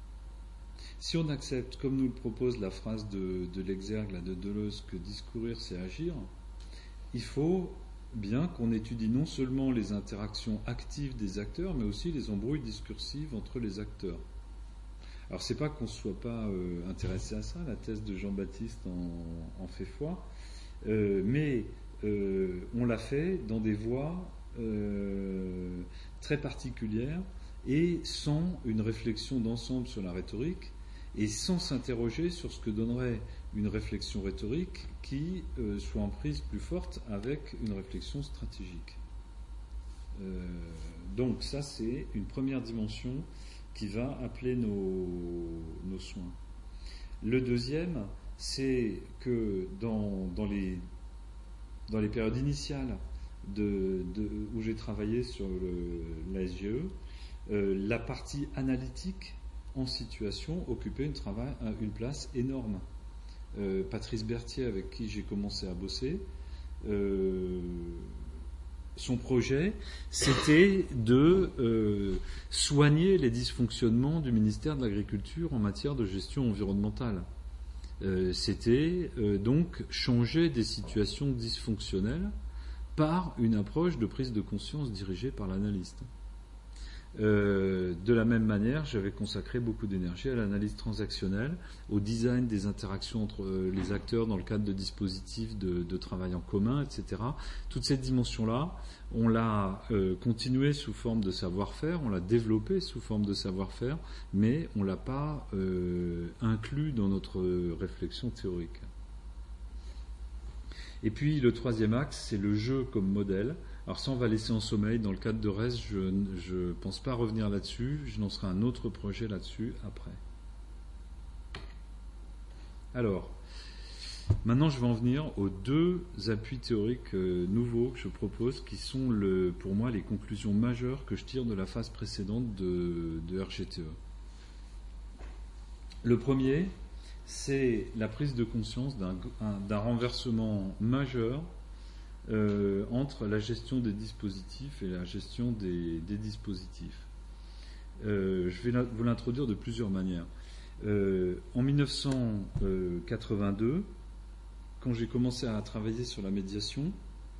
Si on accepte, comme nous le propose la phrase de, de l'Exergue, là, de Deleuze, que discourir c'est agir, il faut bien qu'on étudie non seulement les interactions actives des acteurs, mais aussi les embrouilles discursives entre les acteurs. Alors c'est pas qu'on ne soit pas euh, intéressé à ça, la thèse de Jean-Baptiste en, en fait foi, euh, mais euh, on l'a fait dans des voies euh, très particulières et sans une réflexion d'ensemble sur la rhétorique, et sans s'interroger sur ce que donnerait une réflexion rhétorique qui euh, soit en prise plus forte avec une réflexion stratégique. Euh, donc ça, c'est une première dimension qui va appeler nos, nos soins. Le deuxième, c'est que dans, dans, les, dans les périodes initiales de, de, où j'ai travaillé sur le, la S G E, euh, la partie analytique en situation occupait une, travail, une place énorme. Euh, Patrice Berthier, avec qui j'ai commencé à bosser, euh, son projet, c'était de euh, soigner les dysfonctionnements du ministère de l'Agriculture en matière de gestion environnementale. Euh, c'était euh, donc changer des situations dysfonctionnelles par une approche de prise de conscience dirigée par l'analyste. Euh, de la même manière, j'avais consacré beaucoup d'énergie à l'analyse transactionnelle, au design des interactions entre euh, les acteurs dans le cadre de dispositifs de, de travail en commun, et cetera. Toute cette dimension-là, on l'a euh, continuée sous forme de savoir-faire, on l'a développée sous forme de savoir-faire, mais on ne l'a pas euh, inclus dans notre réflexion théorique. Et puis le troisième axe, c'est le jeu comme modèle. Alors ça, on va laisser en sommeil. Dans le cadre de reste, je ne pense pas revenir là-dessus. Je lancerai un autre projet là-dessus après. Alors, maintenant, je vais en venir aux deux appuis théoriques euh, nouveaux que je propose, qui sont, le, pour moi, les conclusions majeures que je tire de la phase précédente de, de R G T E. Le premier, c'est la prise de conscience d'un, d'un renversement majeur Euh, entre la gestion des dispositifs et la gestion des, des dispositifs. Euh, je vais la, vous l'introduire de plusieurs manières. Euh, en mille neuf cent quatre-vingt-deux, quand j'ai commencé à travailler sur la médiation,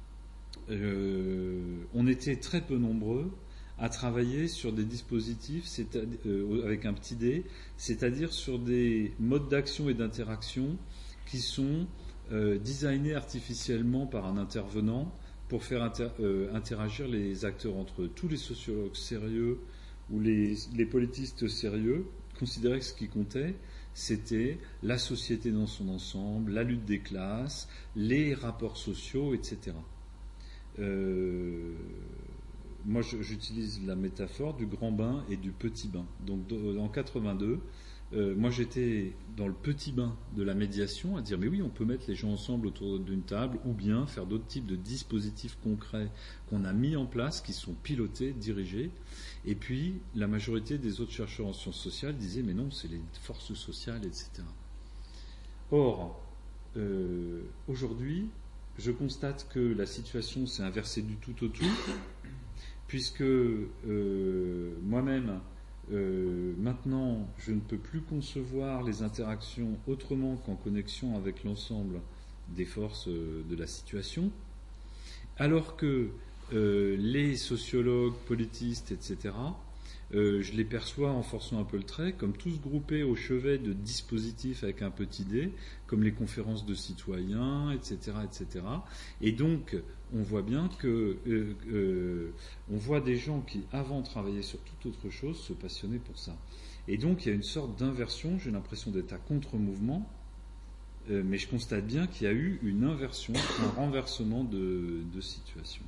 euh, on était très peu nombreux à travailler sur des dispositifs euh, avec un petit d, c'est-à-dire sur des modes d'action et d'interaction qui sont Euh, designé artificiellement par un intervenant pour faire inter, euh, interagir les acteurs entre eux. Tous les sociologues sérieux ou les, les politistes sérieux considéraient que ce qui comptait, c'était la société dans son ensemble, la lutte des classes, les rapports sociaux, et cetera. Euh, moi j'utilise la métaphore du grand bain et du petit bain. Donc en quatre-vingt-deux, euh, moi j'étais dans le petit bain de la médiation, à dire mais oui, on peut mettre les gens ensemble autour d'une table, ou bien faire d'autres types de dispositifs concrets qu'on a mis en place, qui sont pilotés, dirigés. Et puis la majorité des autres chercheurs en sciences sociales disaient mais non, c'est les forces sociales, et cetera. Or, euh, aujourd'hui, je constate que la situation s'est inversée du tout au tout, puisque euh, moi-même, euh, maintenant, je ne peux plus concevoir les interactions autrement qu'en connexion avec l'ensemble des forces de la situation, alors que euh, les sociologues, politistes, et cetera, Euh, je les perçois, en forçant un peu le trait, comme tous groupés au chevet de dispositifs avec un petit d, comme les conférences de citoyens, et cetera, et cetera. Et donc, on voit bien que euh, euh, on voit des gens qui, avant travaillaient sur toute autre chose, se passionnaient pour ça. Et donc, il y a une sorte d'inversion. J'ai l'impression d'être à contre-mouvement, euh, mais je constate bien qu'il y a eu une inversion, un renversement de, de situation.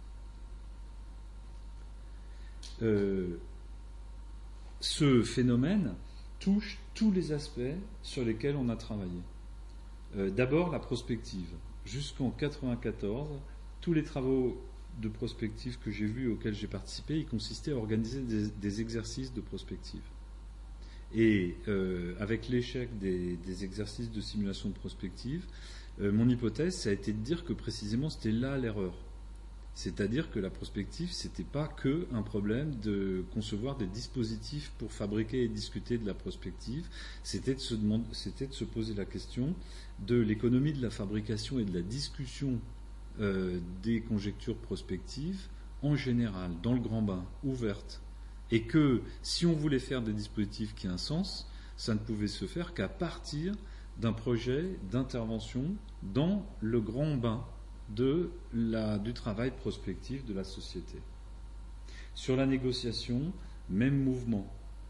Euh, Ce phénomène touche tous les aspects sur lesquels on a travaillé. Euh, d'abord, la prospective. Jusqu'en quatre-vingt-quatorze, tous les travaux de prospective que j'ai vus, auxquels j'ai participé, ils consistaient à organiser des, des exercices de prospective. Et euh, avec l'échec des, des exercices de simulation de prospective, euh, mon hypothèse, ça a été de dire que précisément c'était là l'erreur. C'est-à-dire que la prospective, ce n'était pas que un problème de concevoir des dispositifs pour fabriquer et discuter de la prospective, c'était de se, demander, c'était de se poser la question de l'économie de la fabrication et de la discussion euh, des conjectures prospectives en général, dans le grand bain, ouverte. Et que si on voulait faire des dispositifs qui ont un sens, ça ne pouvait se faire qu'à partir d'un projet d'intervention dans le grand bain de la, du travail prospectif de la société. Sur la négociation, même mouvement.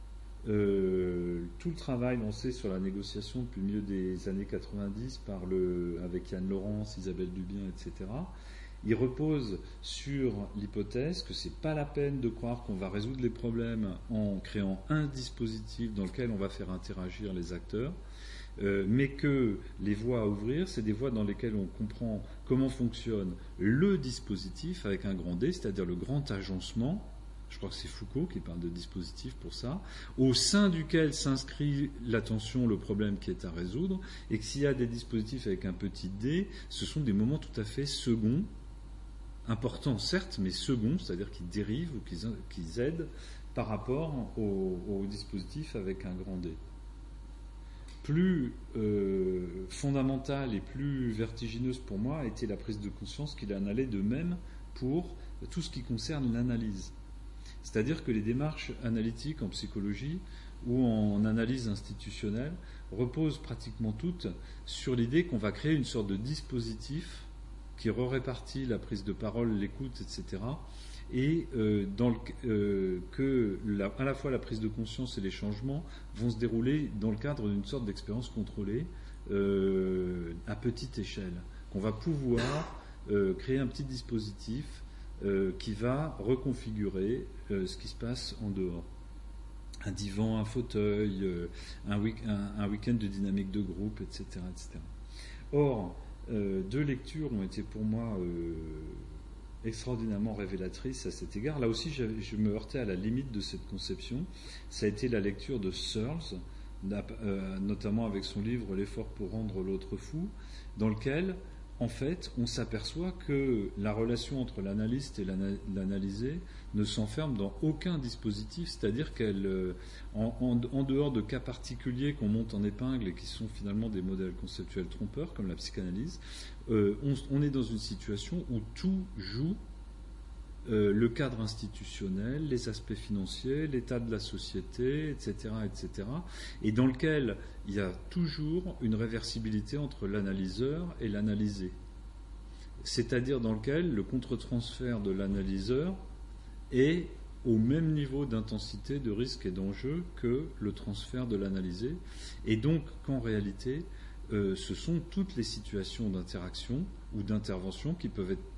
Euh, tout le travail lancé sur la négociation depuis le milieu des années quatre-vingt-dix par le, avec Yann Laurence, Isabelle Dubien, et cetera, il repose sur l'hypothèse que ce n'est pas la peine de croire qu'on va résoudre les problèmes en créant un dispositif dans lequel on va faire interagir les acteurs, Euh, mais que les voies à ouvrir, c'est des voies dans lesquelles on comprend comment fonctionne le dispositif avec un grand D, c'est-à-dire le grand agencement. Je crois que c'est Foucault qui parle de dispositif pour ça, au sein duquel s'inscrit l'attention, le problème qui est à résoudre, et que s'il y a des dispositifs avec un petit d, ce sont des moments tout à fait seconds, importants certes, mais seconds, c'est-à-dire qui dérivent ou qui, qui aident par rapport au, au dispositif avec un grand D. Plus euh, fondamentale et plus vertigineuse pour moi a été la prise de conscience qu'il en allait de même pour tout ce qui concerne l'analyse. C'est-à-dire que les démarches analytiques en psychologie ou en analyse institutionnelle reposent pratiquement toutes sur l'idée qu'on va créer une sorte de dispositif qui répartit la prise de parole, l'écoute, et cetera, et euh, dans le, euh, que la, à la fois la prise de conscience et les changements vont se dérouler dans le cadre d'une sorte d'expérience contrôlée euh, à petite échelle, qu'on va pouvoir euh, créer un petit dispositif euh, qui va reconfigurer euh, ce qui se passe en dehors. Un divan, un fauteuil, euh, un, week- un, un week-end de dynamique de groupe, et cetera, et cetera. Or, euh, deux lectures ont été pour moi euh, extraordinairement révélatrice à cet égard. Là aussi, je, je me heurtais à la limite de cette conception. Ça a été la lecture de Searles, euh, notamment avec son livre « L'effort pour rendre l'autre fou », dans lequel, en fait, on s'aperçoit que la relation entre l'analyste et l'analysé ne s'enferme dans aucun dispositif, c'est-à-dire qu'elle, euh, en, en, en dehors de cas particuliers qu'on monte en épingle et qui sont finalement des modèles conceptuels trompeurs, comme la psychanalyse, euh, on, on est dans une situation où tout joue, euh, le cadre institutionnel, les aspects financiers, l'état de la société, et cetera, et cetera, et dans lequel il y a toujours une réversibilité entre l'analyseur et l'analysé. C'est-à-dire dans lequel le contre-transfert de l'analyseur est au même niveau d'intensité, de risque et d'enjeu que le transfert de l'analysé, et donc qu'en réalité, euh, ce sont toutes les situations d'interaction ou d'intervention qui peuvent être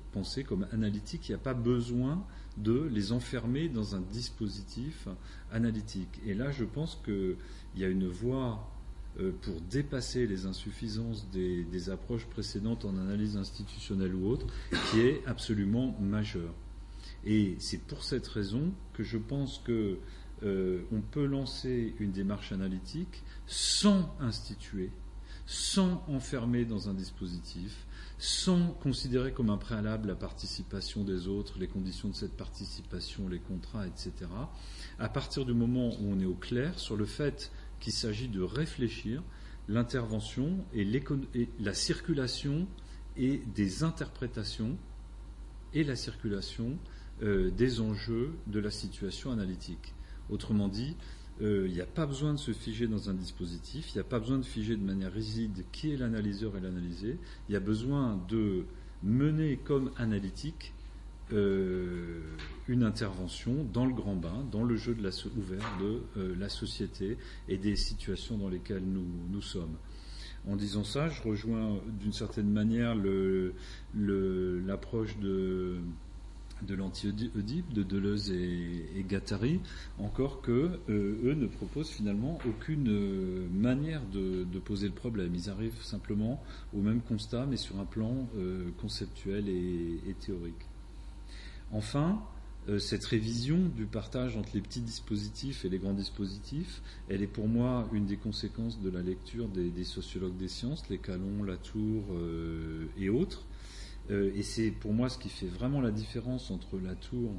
pensés comme analytiques. Il n'y a pas besoin de les enfermer dans un dispositif analytique. Et là, je pense qu'il y a une voie euh, pour dépasser les insuffisances des, des approches précédentes en analyse institutionnelle ou autre, qui est absolument majeure. Et c'est pour cette raison que je pense que euh, on peut lancer une démarche analytique sans instituer, sans enfermer dans un dispositif, sans considérer comme un préalable la participation des autres, les conditions de cette participation, les contrats, et cetera. À partir du moment où on est au clair sur le fait qu'il s'agit de réfléchir l'intervention et, et la circulation et des interprétations et la circulation euh, des enjeux de la situation analytique. Autrement dit, il euh, n'y a pas besoin de se figer dans un dispositif, il n'y a pas besoin de figer de manière rigide qui est l'analyseur et l'analysé, il y a besoin de mener comme analytique euh, une intervention dans le grand bain, dans le jeu de la, ouvert de euh, la société et des situations dans lesquelles nous, nous sommes. En disant ça, je rejoins d'une certaine manière le, le, l'approche de... de l'anti-Oedipe, de Deleuze et, et Guattari, encore que euh, eux ne proposent finalement aucune euh, manière de, de poser le problème. Ils arrivent simplement au même constat, mais sur un plan euh, conceptuel et, et théorique. Enfin, euh, cette révision du partage entre les petits dispositifs et les grands dispositifs, elle est pour moi une des conséquences de la lecture des, des sociologues des sciences, les Calon, Latour euh, et autres. Euh, et c'est pour moi ce qui fait vraiment la différence entre Latour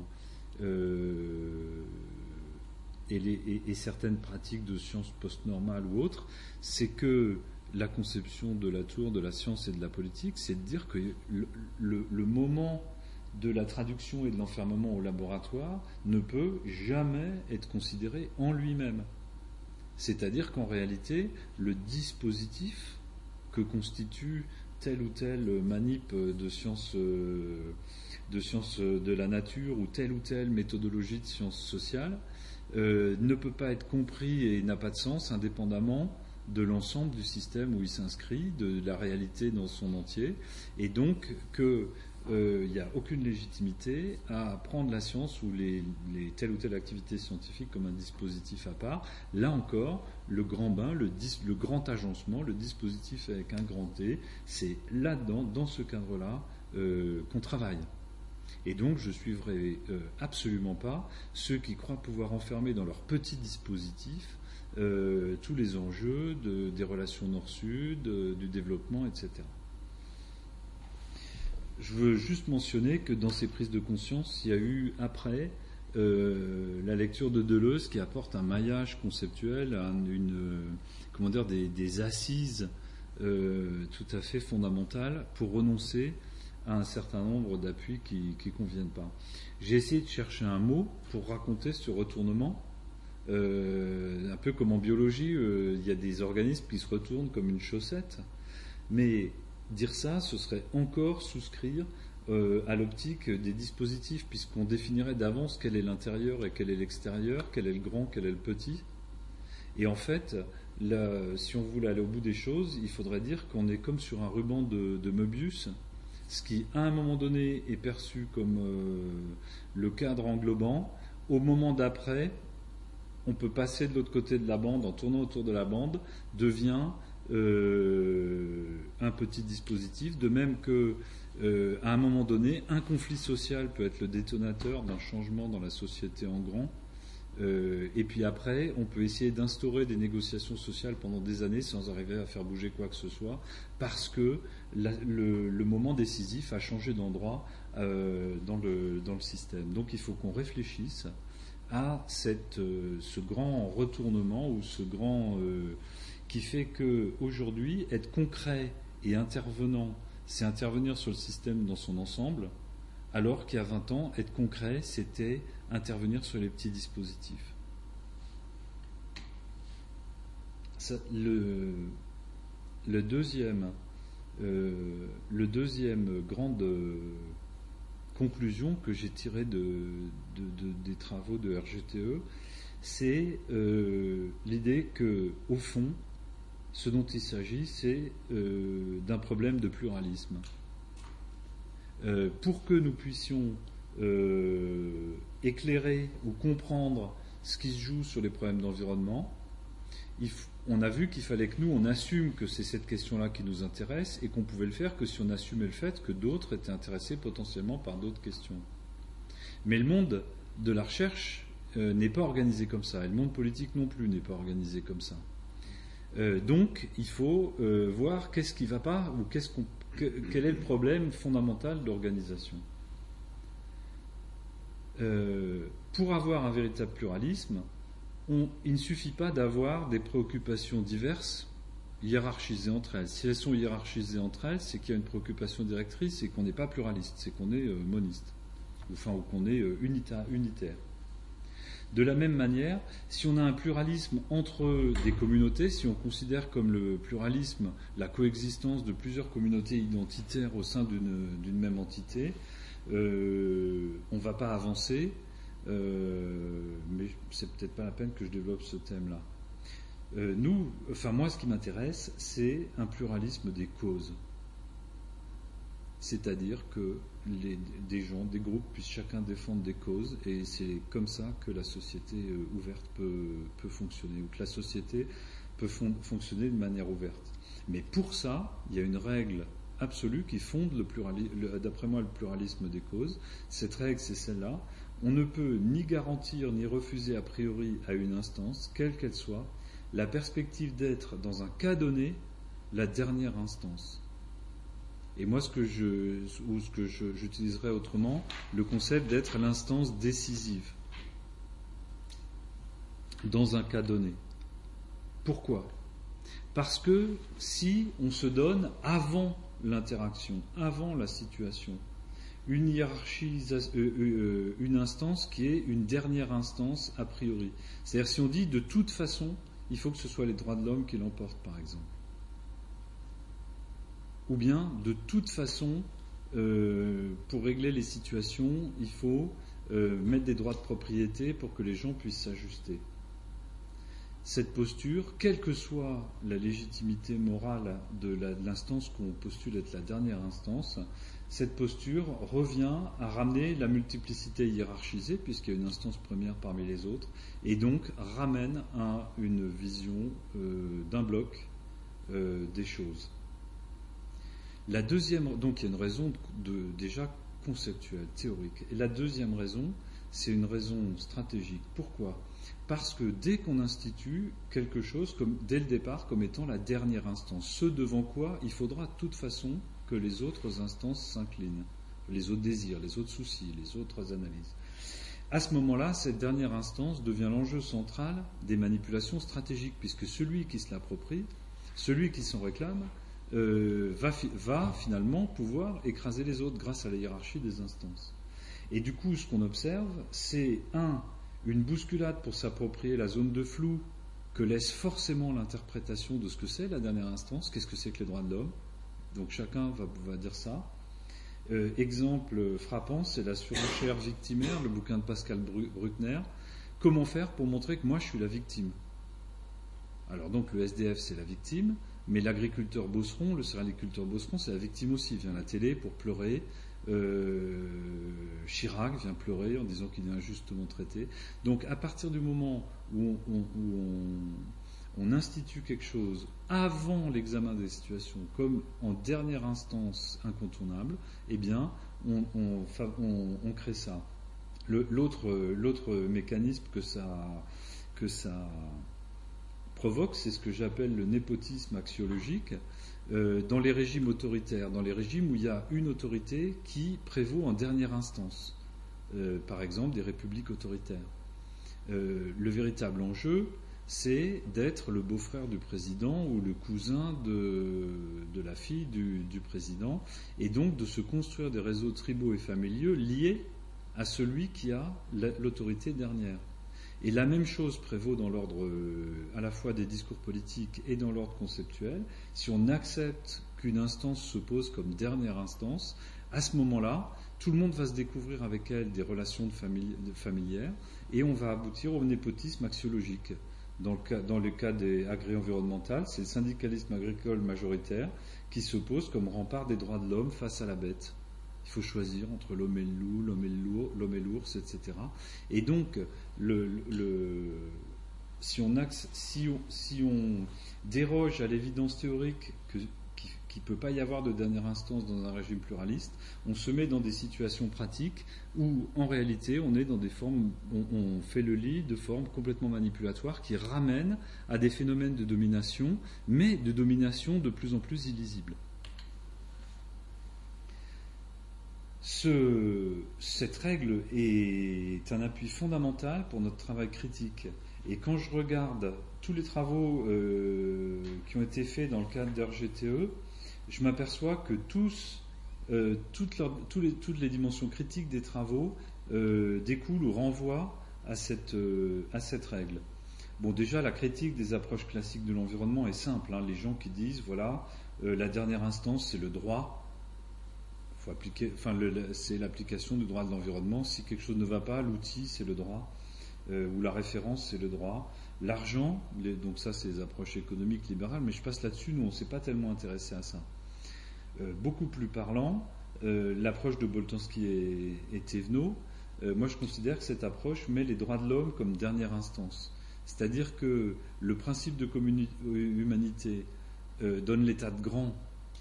euh, et, les, et, et certaines pratiques de sciences post-normales ou autres, c'est que la conception de Latour, de la science et de la politique, c'est de dire que le, le, le moment de la traduction et de l'enfermement au laboratoire ne peut jamais être considéré en lui-même. C'est-à-dire qu'en réalité, le dispositif que constitue telle ou telle manip de sciences de sciences de la nature ou telle ou telle méthodologie de sciences sociales euh, ne peut pas être compris et n'a pas de sens indépendamment de l'ensemble du système où il s'inscrit, de la réalité dans son entier, et donc que euh, il n'y a aucune légitimité à prendre la science ou les, les telle ou telle activité scientifique comme un dispositif à part. Là encore, le grand bain, le, dis, le grand agencement, le dispositif avec un grand T, c'est là-dedans, dans ce cadre-là, euh, qu'on travaille. Et donc, je ne suivrai euh, absolument pas ceux qui croient pouvoir enfermer dans leur petit dispositif euh, tous les enjeux de, des relations nord-sud, de, du développement, et cetera. Je veux juste mentionner que dans ces prises de conscience, il y a eu après euh, la lecture de Deleuze qui apporte un maillage conceptuel, un, une, euh, comment dire, des, des assises euh, tout à fait fondamentales pour renoncer à un certain nombre d'appuis qui ne conviennent pas. J'ai essayé de chercher un mot pour raconter ce retournement. Euh, un peu comme en biologie, euh, il y a des organismes qui se retournent comme une chaussette, mais dire ça, ce serait encore souscrire euh, à l'optique des dispositifs, puisqu'on définirait d'avance quel est l'intérieur et quel est l'extérieur, quel est le grand, quel est le petit. Et en fait, là, si on voulait aller au bout des choses, il faudrait dire qu'on est comme sur un ruban de, de Möbius, ce qui, à un moment donné, est perçu comme euh, le cadre englobant. Au moment d'après, on peut passer de l'autre côté de la bande, en tournant autour de la bande, devient Euh, un petit dispositif, de même que euh, à un moment donné, un conflit social peut être le détonateur d'un changement dans la société en grand, euh, et puis après, on peut essayer d'instaurer des négociations sociales pendant des années sans arriver à faire bouger quoi que ce soit, parce que la, le, le moment décisif a changé d'endroit euh, dans, le, dans le système. Donc il faut qu'on réfléchisse à cette, euh, ce grand retournement ou ce grand euh, qui fait qu'aujourd'hui, être concret et intervenant, c'est intervenir sur le système dans son ensemble, alors qu'il y a vingt ans, être concret, c'était intervenir sur les petits dispositifs. Ça, le, le, deuxième, euh, le deuxième grande conclusion que j'ai tirée de, de, de, des travaux de R G T E, c'est euh, l'idée que, au fond, ce dont il s'agit, c'est euh, d'un problème de pluralisme. Euh, pour que nous puissions euh, éclairer ou comprendre ce qui se joue sur les problèmes d'environnement, il f- on a vu qu'il fallait que nous, on assume que c'est cette question-là qui nous intéresse et qu'on pouvait le faire que si on assumait le fait que d'autres étaient intéressés potentiellement par d'autres questions. Mais le monde de la recherche euh, n'est pas organisé comme ça, et le monde politique non plus n'est pas organisé comme ça. Euh, donc, il faut euh, voir qu'est-ce qui ne va pas ou qu'est-ce qu'on, que, quel est le problème fondamental d'organisation. Euh, pour avoir un véritable pluralisme, on, il ne suffit pas d'avoir des préoccupations diverses hiérarchisées entre elles. Si elles sont hiérarchisées entre elles, c'est qu'il y a une préoccupation directrice et qu'on n'est pas pluraliste, c'est qu'on est euh, moniste, enfin, ou qu'on est euh, unita, unitaire. De la même manière, si on a un pluralisme entre des communautés, si on considère comme le pluralisme la coexistence de plusieurs communautés identitaires au sein d'une, d'une même entité, euh, on ne va pas avancer, euh, mais c'est peut-être pas la peine que je développe ce thème-là. Euh, nous, enfin moi, ce qui m'intéresse, c'est un pluralisme des causes. C'est-à-dire que les, des gens, des groupes puissent chacun défendre des causes, et c'est comme ça que la société euh, ouverte peut, peut fonctionner, ou que la société peut fon- fonctionner de manière ouverte. Mais pour ça, il y a une règle absolue qui fonde, le plurali- le, d'après moi, le pluralisme des causes. Cette règle, c'est celle-là. On ne peut ni garantir ni refuser a priori à une instance, quelle qu'elle soit, la perspective d'être, dans un cas donné, la dernière instance. Et moi, ce que je, ou ce que je, j'utiliserais autrement, le concept d'être l'instance décisive dans un cas donné. Pourquoi ? Parce que si on se donne avant l'interaction, avant la situation, une hiérarchisation, euh, euh, une instance qui est une dernière instance a priori. C'est-à-dire si on dit de toute façon, il faut que ce soit les droits de l'homme qui l'emportent, par exemple. Ou bien, de toute façon, euh, pour régler les situations, il faut euh, mettre des droits de propriété pour que les gens puissent s'ajuster. Cette posture, quelle que soit la légitimité morale de, la, de l'instance qu'on postule être la dernière instance, cette posture revient à ramener la multiplicité hiérarchisée, puisqu'il y a une instance première parmi les autres, et donc ramène à une vision euh, d'un bloc euh, des choses. La deuxième, donc il y a une raison de, de, déjà conceptuelle, théorique. Et la deuxième raison, c'est une raison stratégique. Pourquoi ? Parce que dès qu'on institue quelque chose, comme, dès le départ, comme étant la dernière instance, ce devant quoi il faudra de toute façon que les autres instances s'inclinent, les autres désirs, les autres soucis, les autres analyses. À ce moment-là, cette dernière instance devient l'enjeu central des manipulations stratégiques, puisque celui qui se l'approprie, celui qui s'en réclame, Euh, va, va finalement pouvoir écraser les autres grâce à la hiérarchie des instances. Et du coup, ce qu'on observe, c'est un, une bousculade pour s'approprier la zone de flou que laisse forcément l'interprétation de ce que c'est la dernière instance, qu'est-ce que c'est que les droits de l'homme. Donc chacun va, va dire ça. Euh, exemple frappant, c'est la surenchère victimaire, le bouquin de Pascal Bruckner. Comment faire pour montrer que moi je suis la victime ? Alors donc le S D F c'est la victime, mais l'agriculteur bosseron, le céréaliculteur bosseron, c'est la victime aussi. Il vient à la télé pour pleurer. Euh, Chirac vient pleurer en disant qu'il est injustement traité. Donc à partir du moment où on, où on, on institue quelque chose avant l'examen des situations comme en dernière instance incontournable, eh bien on, on, on, on crée ça. Le, l'autre, l'autre mécanisme que ça, que ça provoque, c'est ce que j'appelle le népotisme axiologique euh, dans les régimes autoritaires, dans les régimes où il y a une autorité qui prévaut en dernière instance, euh, par exemple des républiques autoritaires. Euh, le véritable enjeu, c'est d'être le beau-frère du président ou le cousin de, de la fille du, du président, et donc de se construire des réseaux tribaux et familiaux liés à celui qui a l'autorité dernière. Et la même chose prévaut dans l'ordre euh, à la fois des discours politiques et dans l'ordre conceptuel. Si on accepte qu'une instance se pose comme dernière instance, à ce moment-là, tout le monde va se découvrir avec elle des relations de famili- de familières et on va aboutir au népotisme axiologique. Dans le cas, dans le cas des agri-environnementales, c'est le syndicalisme agricole majoritaire qui se pose comme rempart des droits de l'homme face à la bête. Il faut choisir entre l'homme et le loup, l'homme et le loup, l'homme et l'ours, et cetera. Et donc, le, le, si, on axe, si, on, si on déroge à l'évidence théorique que, qu'il ne peut pas y avoir de dernière instance dans un régime pluraliste, on se met dans des situations pratiques où, en réalité, on est dans des formes, on, on fait le lit de formes complètement manipulatoires qui ramènent à des phénomènes de domination, mais de domination de plus en plus illisibles. Ce, cette règle est un appui fondamental pour notre travail critique. Et quand je regarde tous les travaux euh, qui ont été faits dans le cadre d'R G T E, je m'aperçois que tous, euh, toutes, leurs, tous les, toutes les dimensions critiques des travaux euh, découlent ou renvoient à cette, euh, à cette règle. Bon, déjà, la critique des approches classiques de l'environnement est simple. Hein, les gens qui disent, voilà, euh, la dernière instance, c'est le droit. Faut appliquer, enfin, le, c'est l'application du droit de l'environnement. Si quelque chose ne va pas, l'outil, c'est le droit. Euh, ou la référence, c'est le droit. L'argent, les, donc ça, c'est les approches économiques libérales, mais je passe là-dessus, nous, on ne s'est pas tellement intéressé à ça. Euh, beaucoup plus parlant, euh, l'approche de Boltanski et, et Thévenot, euh, moi je considère que cette approche met les droits de l'homme comme dernière instance. C'est-à-dire que le principe de communi- humanité euh, donne l'état de grand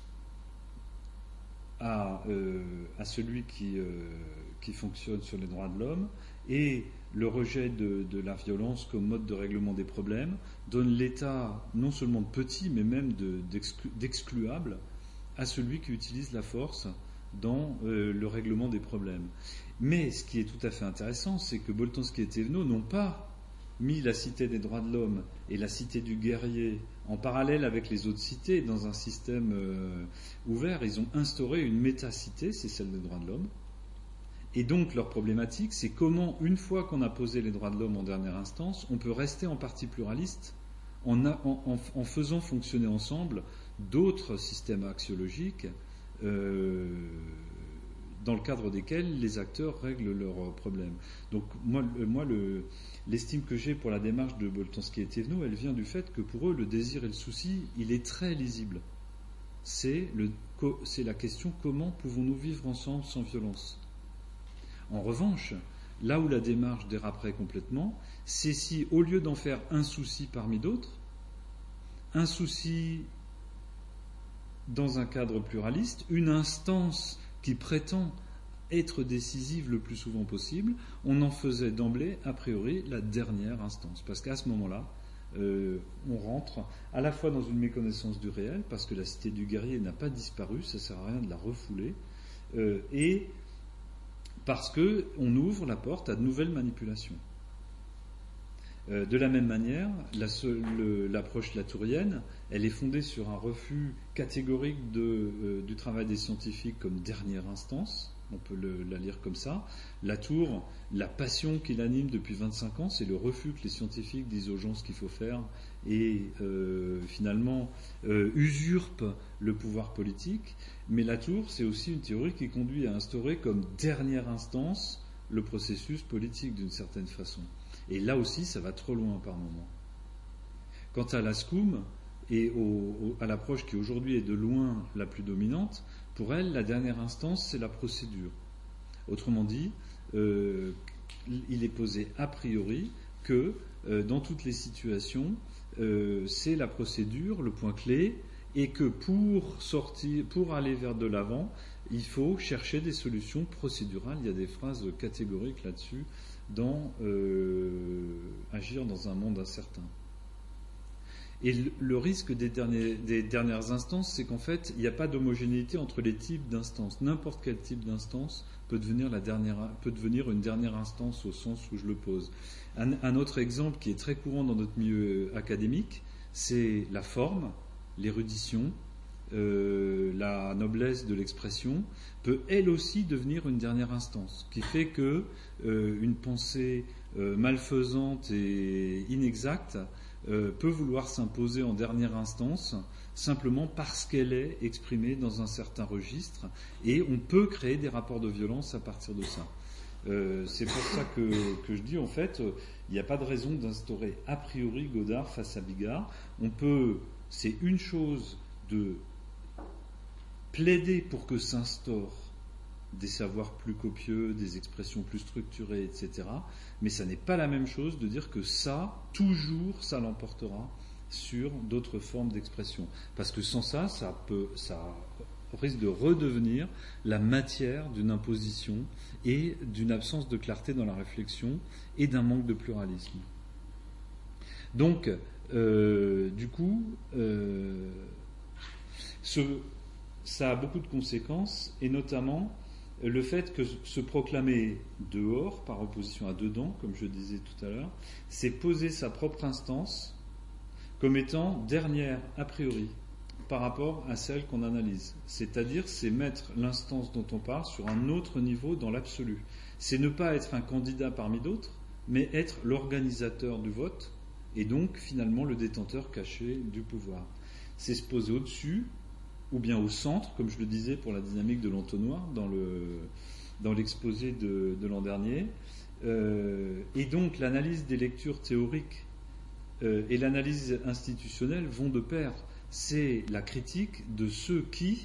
à, euh, à celui qui, euh, qui fonctionne sur les droits de l'homme, et le rejet de, de la violence comme mode de règlement des problèmes donne l'état non seulement de petit, mais même de, d'exclu, d'excluable à celui qui utilise la force dans euh, le règlement des problèmes. Mais ce qui est tout à fait intéressant, c'est que Boltanski et Thévenot n'ont pas mis la cité des droits de l'homme et la cité du guerrier en parallèle avec les autres cités dans un système euh, ouvert. Ils ont instauré une métacité, c'est celle des droits de l'homme. Et donc leur problématique, c'est comment, une fois qu'on a posé les droits de l'homme en dernière instance, on peut rester en partie pluraliste en, a, en, en, en faisant fonctionner ensemble d'autres systèmes axiologiques euh, dans le cadre desquels les acteurs règlent leurs problèmes. Donc moi, moi le, l'estime que j'ai pour la démarche de Boltanski et Thévenot, elle vient du fait que pour eux, le désir et le souci, il est très lisible. C'est, le, c'est la question comment pouvons-nous vivre ensemble sans violence. En revanche, là où la démarche déraperait complètement, c'est si, au lieu d'en faire un souci parmi d'autres, un souci dans un cadre pluraliste, une instance qui prétend être décisive le plus souvent possible, on en faisait d'emblée, a priori, la dernière instance. Parce qu'à ce moment-là, euh, on rentre à la fois dans une méconnaissance du réel, parce que la cité du guerrier n'a pas disparu, ça ne sert à rien de la refouler, euh, et parce qu'on ouvre la porte à de nouvelles manipulations. Euh, de la même manière, la seule, le, l'approche latourienne, elle est fondée sur un refus catégorique de, euh, du travail des scientifiques comme dernière instance. On peut le, la lire comme ça. Latour, la passion qui l'anime depuis vingt-cinq ans, c'est le refus que les scientifiques disent aux gens ce qu'il faut faire et euh, finalement euh, usurpe le pouvoir politique. Mais Latour, c'est aussi une théorie qui conduit à instaurer comme dernière instance le processus politique d'une certaine façon. Et là aussi, ça va trop loin par moment. Quant à l'Ascom et au, au, à l'approche qui aujourd'hui est de loin la plus dominante, pour elle, la dernière instance, c'est la procédure. Autrement dit, euh, il est posé a priori que euh, dans toutes les situations, euh, c'est la procédure le point clé, et que pour sortir, pour aller vers de l'avant, il faut chercher des solutions procédurales. Il y a des phrases catégoriques là-dessus dans euh, agir dans un monde incertain. Et le, le risque des, derniers, des dernières instances, c'est qu'en fait, il n'y a pas d'homogénéité entre les types d'instances. N'importe quel type d'instance peut devenir, la dernière, peut devenir une dernière instance au sens où je le pose. Un, un autre exemple qui est très courant dans notre milieu académique, c'est la forme, l'érudition, euh, la noblesse de l'expression, peut elle aussi devenir une dernière instance, qui fait que euh, une pensée euh, malfaisante et inexacte euh, peut vouloir s'imposer en dernière instance simplement parce qu'elle est exprimée dans un certain registre, et on peut créer des rapports de violence à partir de ça. Euh, c'est pour ça que, que je dis, en fait, il n'y a pas de raison d'instaurer a priori Godard face à Bigard. On peut, c'est une chose de plaider pour que s'instaure des savoirs plus copieux, des expressions plus structurées, et cetera. Mais ça n'est pas la même chose de dire que ça, toujours, ça l'emportera sur d'autres formes d'expression. Parce que sans ça, ça peut, ça risque de redevenir la matière d'une imposition et d'une absence de clarté dans la réflexion et d'un manque de pluralisme. Donc, euh, du coup, euh, ce, ça a beaucoup de conséquences, et notamment le fait que se proclamer dehors, par opposition à dedans, comme je disais tout à l'heure, c'est poser sa propre instance comme étant dernière a priori par rapport à celle qu'on analyse. C'est-à-dire, c'est mettre l'instance dont on parle sur un autre niveau dans l'absolu. C'est ne pas être un candidat parmi d'autres, mais être l'organisateur du vote, et donc finalement le détenteur caché du pouvoir. C'est se poser au-dessus, ou bien au centre, comme je le disais pour la dynamique de l'entonnoir dans, le, dans l'exposé de, de l'an dernier. Euh, et donc l'analyse des lectures théoriques euh, et l'analyse institutionnelle vont de pair. C'est la critique de ceux qui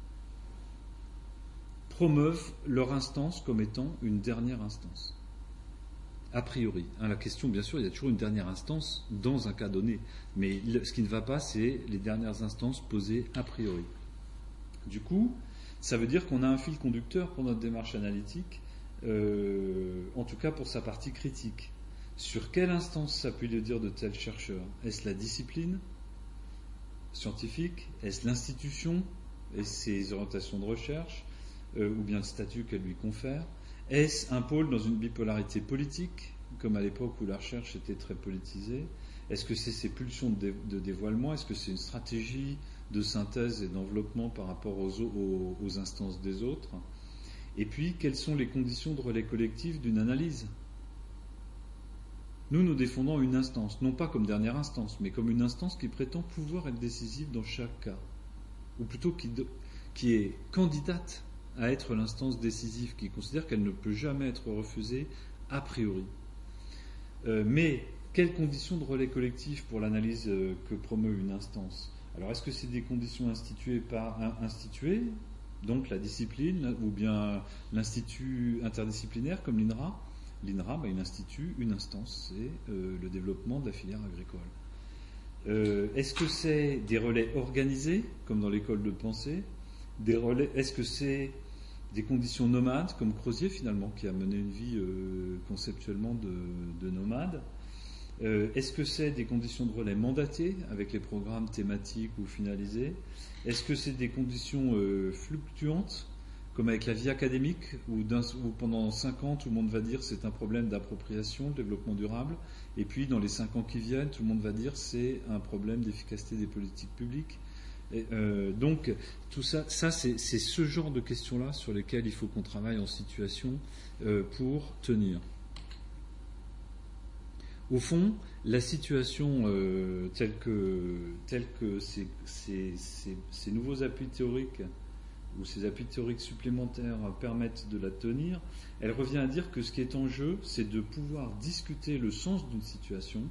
promeuvent leur instance comme étant une dernière instance. A priori. Hein, la question, bien sûr, il y a toujours une dernière instance dans un cas donné. Mais le, ce qui ne va pas, c'est les dernières instances posées a priori. Du coup, ça veut dire qu'on a un fil conducteur pour notre démarche analytique, euh, en tout cas pour sa partie critique. Sur quelle instance s'appuie le dire de tel chercheur ? Est-ce la discipline scientifique ? Est-ce l'institution et ses orientations de recherche, euh, ou bien le statut qu'elle lui confère ? Est-ce un pôle dans une bipolarité politique, comme à l'époque où la recherche était très politisée ? Est-ce que c'est ses pulsions de, dé, de dévoilement ? Est-ce que c'est une stratégie de synthèse et d'enveloppement par rapport aux, aux, aux instances des autres ? Et puis, quelles sont les conditions de relais collectif d'une analyse ? Nous, nous défendons une instance, non pas comme dernière instance, mais comme une instance qui prétend pouvoir être décisive dans chaque cas, ou plutôt qui, qui est candidate à être l'instance décisive, qui considère qu'elle ne peut jamais être refusée a priori. Euh, mais quelles conditions de relais collectif pour l'analyse euh, que promeut une instance ? Alors, est-ce que c'est des conditions instituées par un institué, donc la discipline, ou bien l'institut interdisciplinaire comme l'I N R A ? L'I N R A, bah, il institue une instance, c'est euh, le développement de la filière agricole. Euh, est-ce que c'est des relais organisés, comme dans l'école de pensée ? Des relais, est-ce que c'est des conditions nomades, comme Crozier finalement, qui a mené une vie euh, conceptuellement de, de nomade ? euh, Est-ce que c'est des conditions de relais mandatées, avec les programmes thématiques ou finalisés ? Est-ce que c'est des conditions euh, fluctuantes, comme avec la vie académique, où, d'un, où pendant cinq ans, tout le monde va dire c'est un problème d'appropriation, de développement durable, et puis dans les cinq ans qui viennent, tout le monde va dire c'est un problème d'efficacité des politiques publiques. Et, euh, donc, tout ça, ça c'est, c'est ce genre de questions-là sur lesquelles il faut qu'on travaille en situation euh, pour tenir. Au fond, la situation euh, telle que, telle que ces, ces, ces, ces nouveaux appuis théoriques ou ces appuis théoriques supplémentaires permettent de la tenir, elle revient à dire que ce qui est en jeu, c'est de pouvoir discuter le sens d'une situation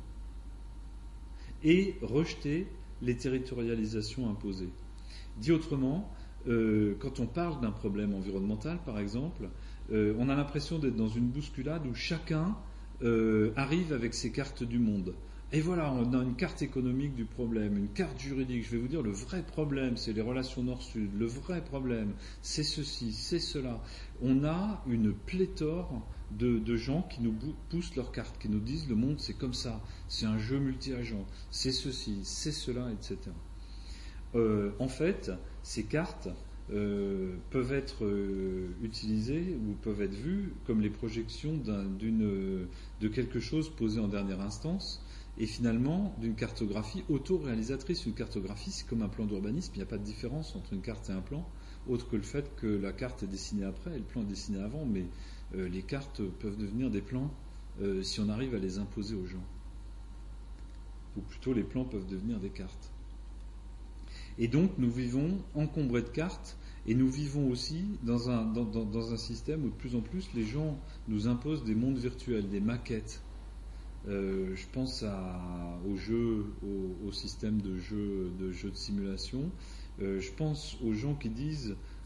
et rejeter les territorialisations imposées. Dit autrement, euh, quand on parle d'un problème environnemental, par exemple, euh, on a l'impression d'être dans une bousculade où chacun euh, arrive avec ses cartes du monde. Et voilà, on a une carte économique du problème, une carte juridique. Je vais vous dire, le vrai problème, c'est les relations nord-sud. Le vrai problème, c'est ceci, c'est cela. On a une pléthore de, de gens qui nous poussent leurs cartes, qui nous disent le monde, c'est comme ça. C'est un jeu multi-agent. C'est ceci, c'est cela, et cetera. Euh, en fait, ces cartes euh, peuvent être euh, utilisées ou peuvent être vues comme les projections d'un, d'une, de quelque chose posé en dernière instance. Et finalement, d'une cartographie auto-réalisatrice. Une cartographie, c'est comme un plan d'urbanisme, il n'y a pas de différence entre une carte et un plan, autre que le fait que la carte est dessinée après et le plan est dessiné avant, mais euh, les cartes peuvent devenir des plans euh, si on arrive à les imposer aux gens. Ou plutôt, les plans peuvent devenir des cartes. Et donc, nous vivons encombrés de cartes, et nous vivons aussi dans un, dans, dans, dans un système où de plus en plus, les gens nous imposent des mondes virtuels, des maquettes. Euh, je pense à, au jeu, au, au système de jeu de, jeu de simulation. Euh, je pense aux gens qui disent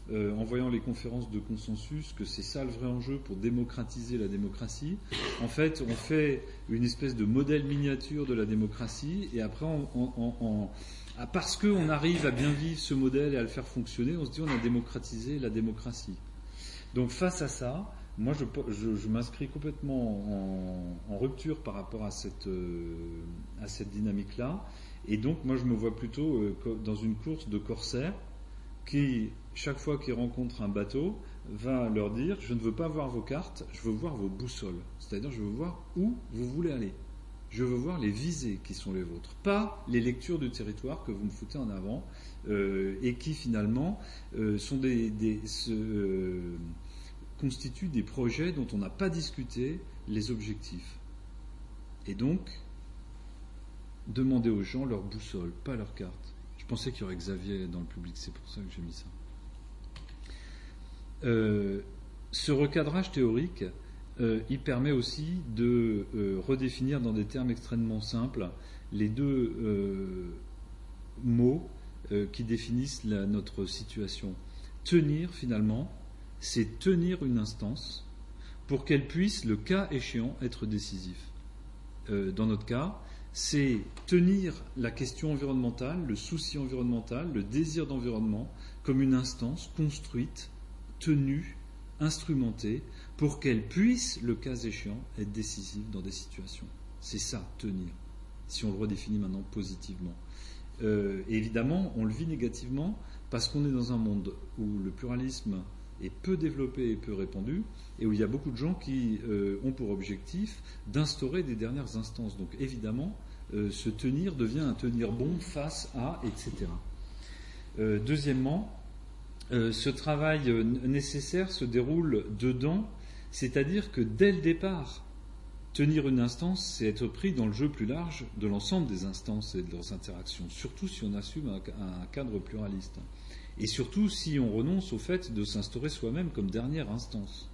euh, en voyant les conférences de consensus, que c'est ça le vrai enjeu pour démocratiser la démocratie. En fait, on fait une espèce de modèle miniature de la démocratie, et après, on, on, on, on, parce qu'on arrive à bien vivre ce modèle et à le faire fonctionner, on se dit on a démocratisé la démocratie. Donc face à ça, moi je, je, je m'inscris complètement en, en rupture par rapport à cette, euh, à cette dynamique-là, et donc moi je me vois plutôt euh, dans une course de corsaires qui, chaque fois qu'il rencontre un bateau, va leur dire « Je ne veux pas voir vos cartes, je veux voir vos boussoles. » C'est-à-dire, je veux voir où vous voulez aller. Je veux voir les visées qui sont les vôtres, pas les lectures du territoire que vous me foutez en avant euh, et qui, finalement, euh, sont des, des, se, euh, constituent des projets dont on n'a pas discuté les objectifs. Et donc, demandez aux gens leur boussole, pas leur carte. Je pensais qu'il y aurait Xavier dans le public, c'est pour ça que j'ai mis ça. Euh, ce recadrage théorique, euh, il permet aussi de euh, redéfinir dans des termes extrêmement simples les deux euh, mots euh, qui définissent la, notre situation. Tenir, finalement, c'est tenir une instance pour qu'elle puisse, le cas échéant, être décisif. Euh, dans notre cas, c'est tenir la question environnementale, le souci environnemental, le désir d'environnement, comme une instance construite, tenue, instrumentée, pour qu'elle puisse, le cas échéant, être décisive dans des situations. C'est ça, tenir, si on le redéfinit maintenant positivement. Euh, et évidemment, on le vit négativement parce qu'on est dans un monde où le pluralisme est peu développé et peu répandu, et où il y a beaucoup de gens qui euh, ont pour objectif d'instaurer des dernières instances. Donc évidemment, euh, ce tenir devient un tenir bon face à, et cetera. Euh, deuxièmement, euh, ce travail euh, nécessaire se déroule dedans, c'est-à-dire que dès le départ, tenir une instance, c'est être pris dans le jeu plus large de l'ensemble des instances et de leurs interactions, surtout si on assume un, un cadre pluraliste. Et surtout si on renonce au fait de s'instaurer soi-même comme dernière instance.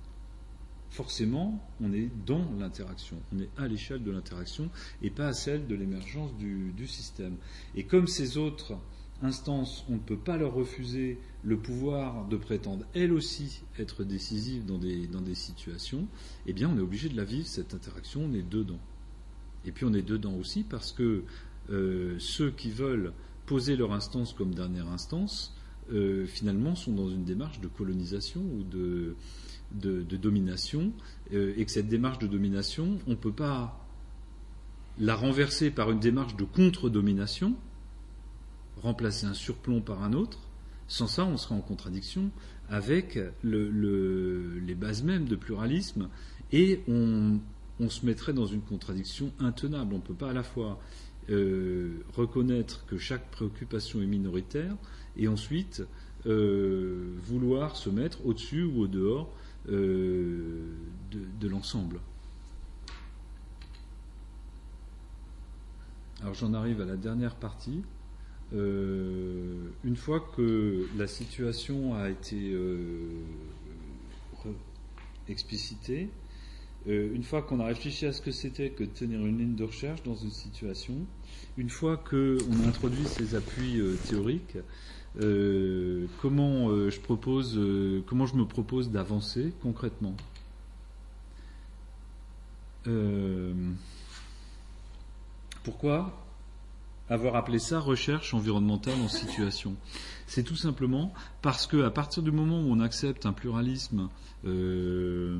Forcément, on est dans l'interaction, on est à l'échelle de l'interaction et pas à celle de l'émergence du, du système. Et comme ces autres instances, on ne peut pas leur refuser le pouvoir de prétendre elles aussi être décisives dans des, dans des situations, eh bien on est obligé de la vivre, cette interaction, on est dedans. Et puis on est dedans aussi parce que euh, ceux qui veulent poser leur instance comme dernière instance, euh, finalement sont dans une démarche de colonisation ou de, de, de domination, euh, et que cette démarche de domination, on ne peut pas la renverser par une démarche de contre-domination, remplacer un surplomb par un autre. Sans ça, on sera en contradiction avec le, le, les bases mêmes de pluralisme, et on, on se mettrait dans une contradiction intenable. On ne peut pas à la fois Euh, reconnaître que chaque préoccupation est minoritaire et ensuite euh, vouloir se mettre au-dessus ou au-dehors euh, de, de l'ensemble. Alors j'en arrive à la dernière partie. Euh, une fois que la situation a été euh, explicitée, Euh, une fois qu'on a réfléchi à ce que c'était que de tenir une ligne de recherche dans une situation, une fois qu'on a introduit ces appuis euh, théoriques, euh, comment, euh, je propose, euh, comment je me propose d'avancer concrètement euh, Pourquoi avoir appelé ça recherche environnementale en situation? C'est tout simplement parce qu'à partir du moment où on accepte un pluralisme euh,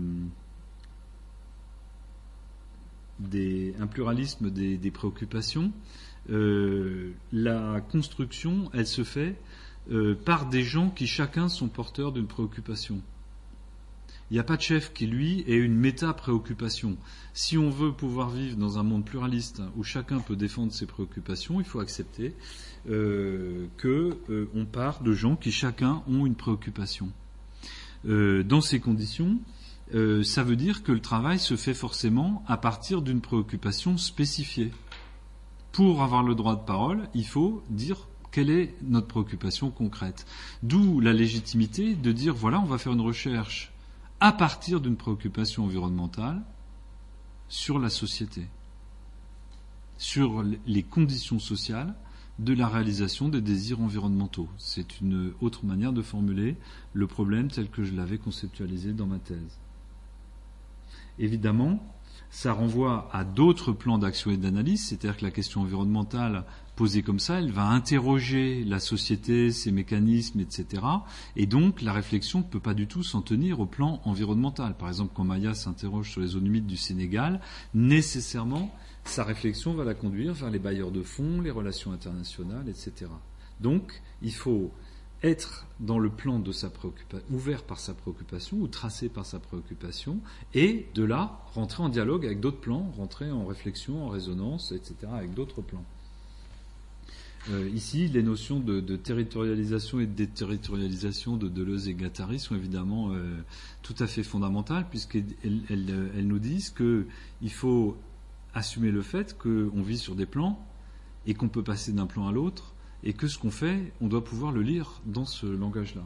Des, un pluralisme des, des préoccupations, euh, la construction, elle se fait euh, par des gens qui chacun sont porteurs d'une préoccupation. Il n'y a pas de chef qui, lui, ait une méta-préoccupation. Si on veut pouvoir vivre dans un monde pluraliste où chacun peut défendre ses préoccupations, il faut accepter euh, qu'on euh, part de gens qui chacun ont une préoccupation. Euh, dans ces conditions, Euh, ça veut dire que le travail se fait forcément à partir d'une préoccupation spécifiée. Pour avoir le droit de parole, il faut dire quelle est notre préoccupation concrète. D'où la légitimité de dire, voilà, on va faire une recherche à partir d'une préoccupation environnementale sur la société, sur les conditions sociales de la réalisation des désirs environnementaux. C'est une autre manière de formuler le problème tel que je l'avais conceptualisé dans ma thèse. Évidemment, ça renvoie à d'autres plans d'action et d'analyse, c'est-à-dire que la question environnementale posée comme ça, elle va interroger la société, ses mécanismes, et cetera. Et donc, la réflexion ne peut pas du tout s'en tenir au plan environnemental. Par exemple, quand Maya s'interroge sur les zones humides du Sénégal, nécessairement, sa réflexion va la conduire vers les bailleurs de fonds, les relations internationales, et cetera. Donc, il faut être dans le plan de sa préoccupation, ouvert par sa préoccupation ou tracé par sa préoccupation, et de là, rentrer en dialogue avec d'autres plans, rentrer en réflexion, en résonance, et cetera, avec d'autres plans. Euh, ici, les notions de, de territorialisation et de déterritorialisation de Deleuze et Guattari sont évidemment euh, tout à fait fondamentales, puisqu'elles elles, elles nous disent qu'il faut assumer le fait qu'on vit sur des plans et qu'on peut passer d'un plan à l'autre, et que ce qu'on fait, on doit pouvoir le lire dans ce langage-là.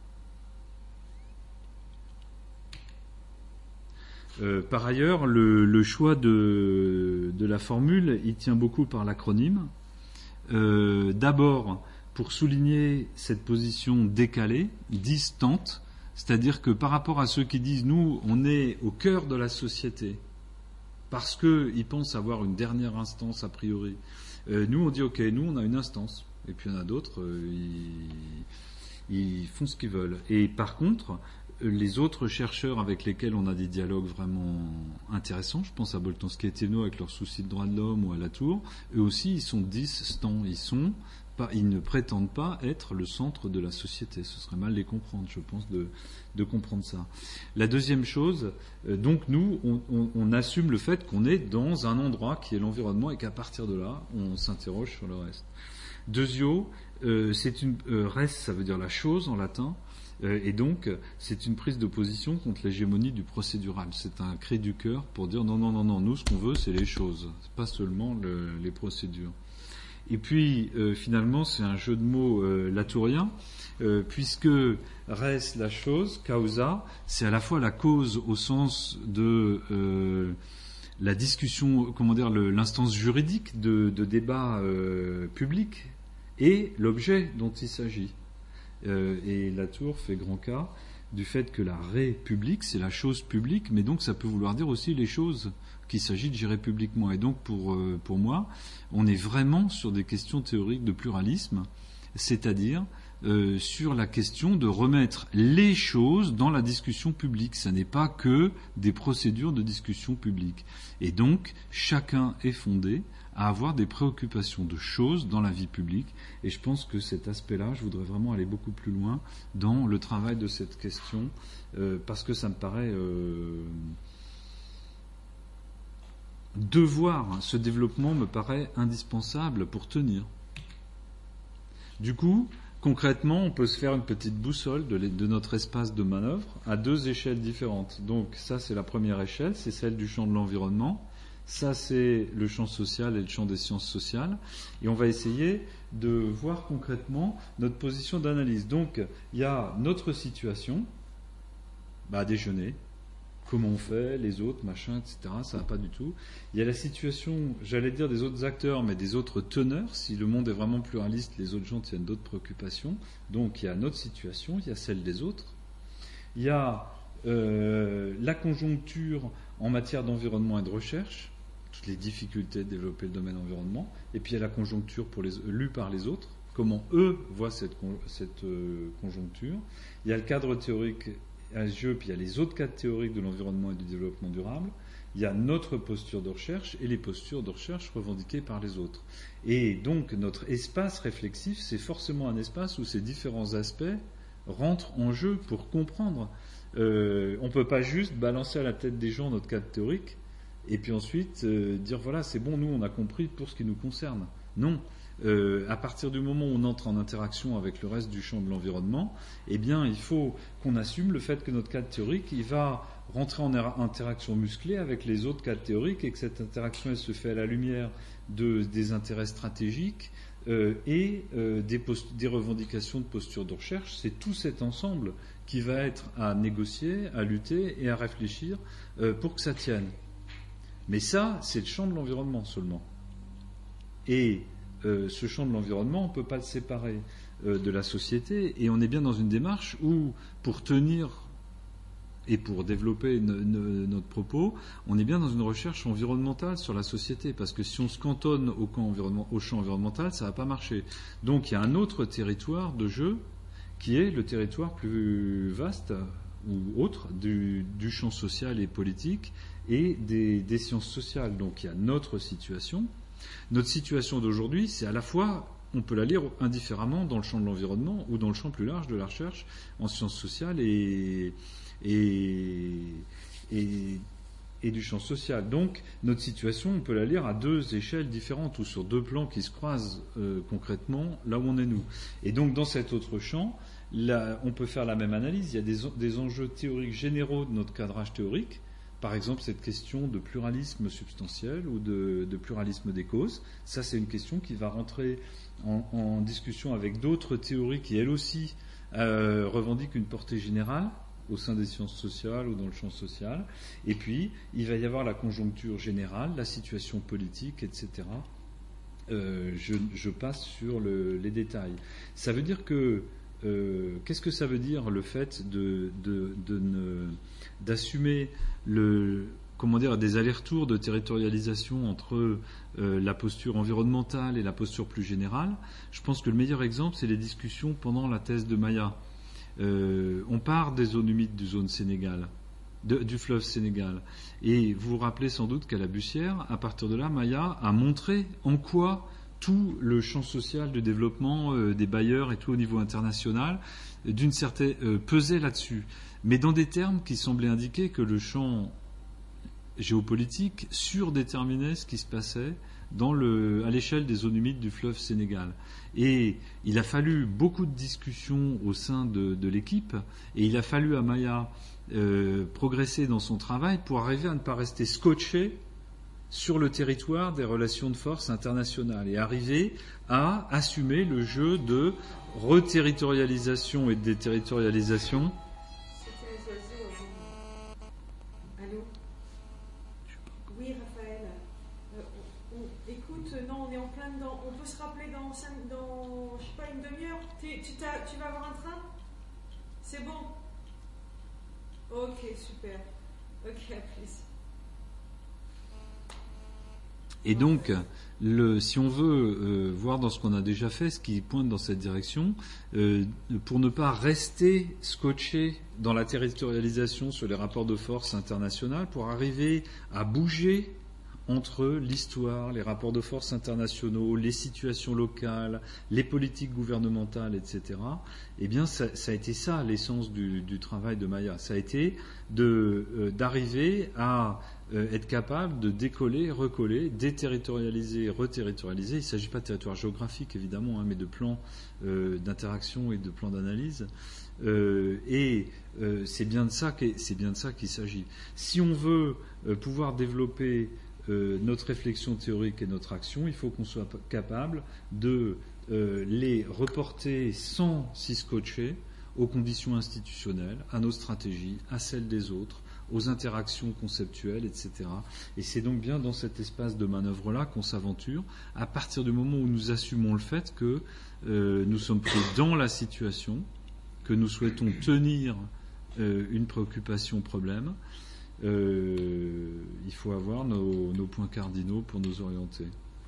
Euh, par ailleurs, le, le choix de, de la formule, il tient beaucoup par l'acronyme. Euh, d'abord, pour souligner cette position décalée, distante, c'est-à-dire que par rapport à ceux qui disent « nous, on est au cœur de la société », parce qu'ils pensent avoir une dernière instance a priori, euh, nous on dit « ok, nous on a une instance ». Et puis il y en a d'autres, euh, ils, ils font ce qu'ils veulent. Et par contre, les autres chercheurs avec lesquels on a des dialogues vraiment intéressants, je pense à Boltanski et Thévenot avec leur souci de droits de l'homme ou à Latour, eux aussi ils sont distants, ils sont pas, ils ne prétendent pas être le centre de la société. Ce serait mal les comprendre, je pense, de, de comprendre ça. La deuxième chose, euh, donc nous, on, on, on assume le fait qu'on est dans un endroit qui est l'environnement et qu'à partir de là, on s'interroge sur le reste. Deuxio, euh, c'est une euh, res, ça veut dire la chose en latin, euh, et donc c'est une prise de position contre l'hégémonie du procédural. C'est un cri du cœur pour dire non, non, non, non, nous ce qu'on veut c'est les choses, pas seulement le, les procédures. Et puis euh, finalement c'est un jeu de mots euh, latourien, euh, puisque res la chose, causa, c'est à la fois la cause au sens de euh, la discussion, comment dire, le, l'instance juridique de, de débat euh, public et l'objet dont il s'agit. Euh, et Latour fait grand cas du fait que la république, c'est la chose publique, mais donc ça peut vouloir dire aussi les choses qu'il s'agit de gérer publiquement. Et donc pour, euh, pour moi, on est vraiment sur des questions théoriques de pluralisme, c'est-à-dire Euh, sur la question de remettre les choses dans la discussion publique. Ça n'est pas que des procédures de discussion publique. Et donc, chacun est fondé à avoir des préoccupations de choses dans la vie publique. Et je pense que cet aspect-là, je voudrais vraiment aller beaucoup plus loin dans le travail de cette question, euh, parce que ça me paraît euh, devoir, ce développement me paraît indispensable pour tenir. Du coup, concrètement, on peut se faire une petite boussole de, les, de notre espace de manœuvre à deux échelles différentes. Donc ça, c'est la première échelle, c'est celle du champ de l'environnement. Ça, c'est le champ social et le champ des sciences sociales. Et on va essayer de voir concrètement notre position d'analyse. Donc, il y a notre situation, bah, déjeuner, comment on fait, les autres, machin, et cetera. Ça va pas du tout. Il y a la situation, j'allais dire des autres acteurs, mais des autres teneurs. Si le monde est vraiment pluraliste, les autres gens tiennent d'autres préoccupations. Donc il y a notre situation, il y a celle des autres. Il y a euh, la conjoncture en matière d'environnement et de recherche, toutes les difficultés de développer le domaine environnement. Et puis il y a la conjoncture pour les, lue par les autres, comment eux voient cette, cette euh, conjoncture. Il y a le cadre théorique à ce jeu, puis il y a les autres cadres théoriques de l'environnement et du développement durable, il y a notre posture de recherche et les postures de recherche revendiquées par les autres. Et donc notre espace réflexif, c'est forcément un espace où ces différents aspects rentrent en jeu pour comprendre. Euh, on ne peut pas juste balancer à la tête des gens notre cadre théorique et puis ensuite euh, dire voilà, c'est bon, nous on a compris pour ce qui nous concerne. Non. Euh, à partir du moment où on entre en interaction avec le reste du champ de l'environnement, eh bien, il faut qu'on assume le fait que notre cadre théorique, il va rentrer en interaction musclée avec les autres cadres théoriques et que cette interaction, elle se fait à la lumière de, des intérêts stratégiques euh, et euh, des, post- des revendications de posture de recherche. C'est tout cet ensemble qui va être à négocier, à lutter et à réfléchir euh, pour que ça tienne. Mais ça, c'est le champ de l'environnement seulement. Et euh, ce champ de l'environnement, on ne peut pas le séparer euh, de la société, et on est bien dans une démarche où, pour tenir et pour développer no, no, notre propos, on est bien dans une recherche environnementale sur la société, parce que si on se cantonne au, camp environnement, au champ environnemental, ça ne va pas marcher. Donc il y a un autre territoire de jeu qui est le territoire plus vaste ou autre du, du champ social et politique et des, des sciences sociales. Donc il y a notre situation. Notre situation d'aujourd'hui, c'est à la fois, on peut la lire indifféremment dans le champ de l'environnement ou dans le champ plus large de la recherche en sciences sociales et, et, et, et du champ social. Donc notre situation, on peut la lire à deux échelles différentes ou sur deux plans qui se croisent euh, concrètement là où on est nous. Et donc dans cet autre champ, là, on peut faire la même analyse. Il y a des, des enjeux théoriques généraux de notre cadrage théorique. Par exemple, cette question de pluralisme substantiel ou de, de pluralisme des causes, ça c'est une question qui va rentrer en, en discussion avec d'autres théories qui elles aussi euh, revendiquent une portée générale au sein des sciences sociales ou dans le champ social. Et puis, il va y avoir la conjoncture générale, la situation politique, et cetera. Euh, je, je passe sur le, les détails. Ça veut dire que Euh, qu'est-ce que ça veut dire le fait de, de, de ne, d'assumer le, comment dire, des allers-retours de territorialisation entre euh, la posture environnementale et la posture plus générale? Je pense que le meilleur exemple, c'est les discussions pendant la thèse de Maya. Euh, on part des zones humides du zone Sénégal, de, du fleuve Sénégal, et vous vous rappelez sans doute qu'à la Bussière, à partir de là, Maya a montré en quoi tout le champ social de développement euh, des bailleurs et tout au niveau international, euh, d'une certaine euh, pesait là-dessus, mais dans des termes qui semblaient indiquer que le champ géopolitique surdéterminait ce qui se passait dans le, à l'échelle des zones humides du fleuve Sénégal. Et il a fallu beaucoup de discussions au sein de, de l'équipe, et il a fallu à Maya euh, progresser dans son travail pour arriver à ne pas rester scotché sur le territoire des relations de force internationales et arriver à assumer le jeu de reterritorialisation et de déterritorialisation. Allô ? Oui, Raphaël. Euh, on, écoute, non, on est en plein dedans. On peut se rappeler dans, dans je sais pas, une demi-heure. Tu, tu, tu vas avoir un train ? C'est bon ? Ok, super. Ok, à plus. Et donc, le, si on veut euh, voir dans ce qu'on a déjà fait, ce qui pointe dans cette direction, euh, pour ne pas rester scotché dans la territorialisation sur les rapports de force internationaux, pour arriver à bouger entre l'histoire, les rapports de force internationaux, les situations locales, les politiques gouvernementales, et cetera, eh bien, ça, ça a été ça l'essence du, du travail de Maya. Ça a été de, euh, d'arriver à euh, être capable de décoller, recoller, déterritorialiser, reterritorialiser. Il ne s'agit pas de territoire géographique, évidemment, hein, mais de plans euh, d'interaction et de plans d'analyse. Euh, et euh, c'est bien de ça qu'est, c'est bien de ça qu'il s'agit. Si on veut euh, pouvoir développer Euh, notre réflexion théorique et notre action, il faut qu'on soit capable de euh, les reporter sans s'y scotcher aux conditions institutionnelles, à nos stratégies, à celles des autres, aux interactions conceptuelles, et cetera. Et c'est donc bien dans cet espace de manœuvre-là qu'on s'aventure, à partir du moment où nous assumons le fait que euh, nous sommes pris dans la situation, que nous souhaitons tenir euh, une préoccupation problème. Euh, il faut avoir nos, nos points cardinaux pour nous orienter.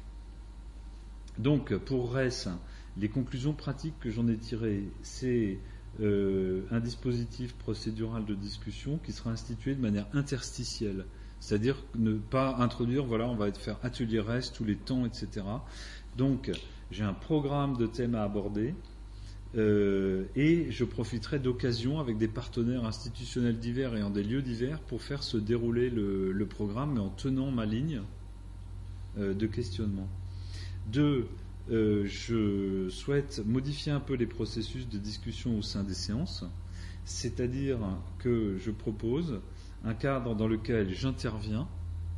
Donc, pour R E S, les conclusions pratiques que j'en ai tirées, c'est euh, un dispositif procédural de discussion qui sera institué de manière interstitielle, c'est-à-dire ne pas introduire, voilà, on va faire atelier R E S tous les temps, et cetera. Donc, j'ai un programme de thèmes à aborder. Euh, et je profiterai d'occasion avec des partenaires institutionnels divers et en des lieux divers pour faire se dérouler le, le programme, mais en tenant ma ligne euh, de questionnement. Deux, euh, je souhaite modifier un peu les processus de discussion au sein des séances, c'est-à-dire que je propose un cadre dans lequel j'interviens,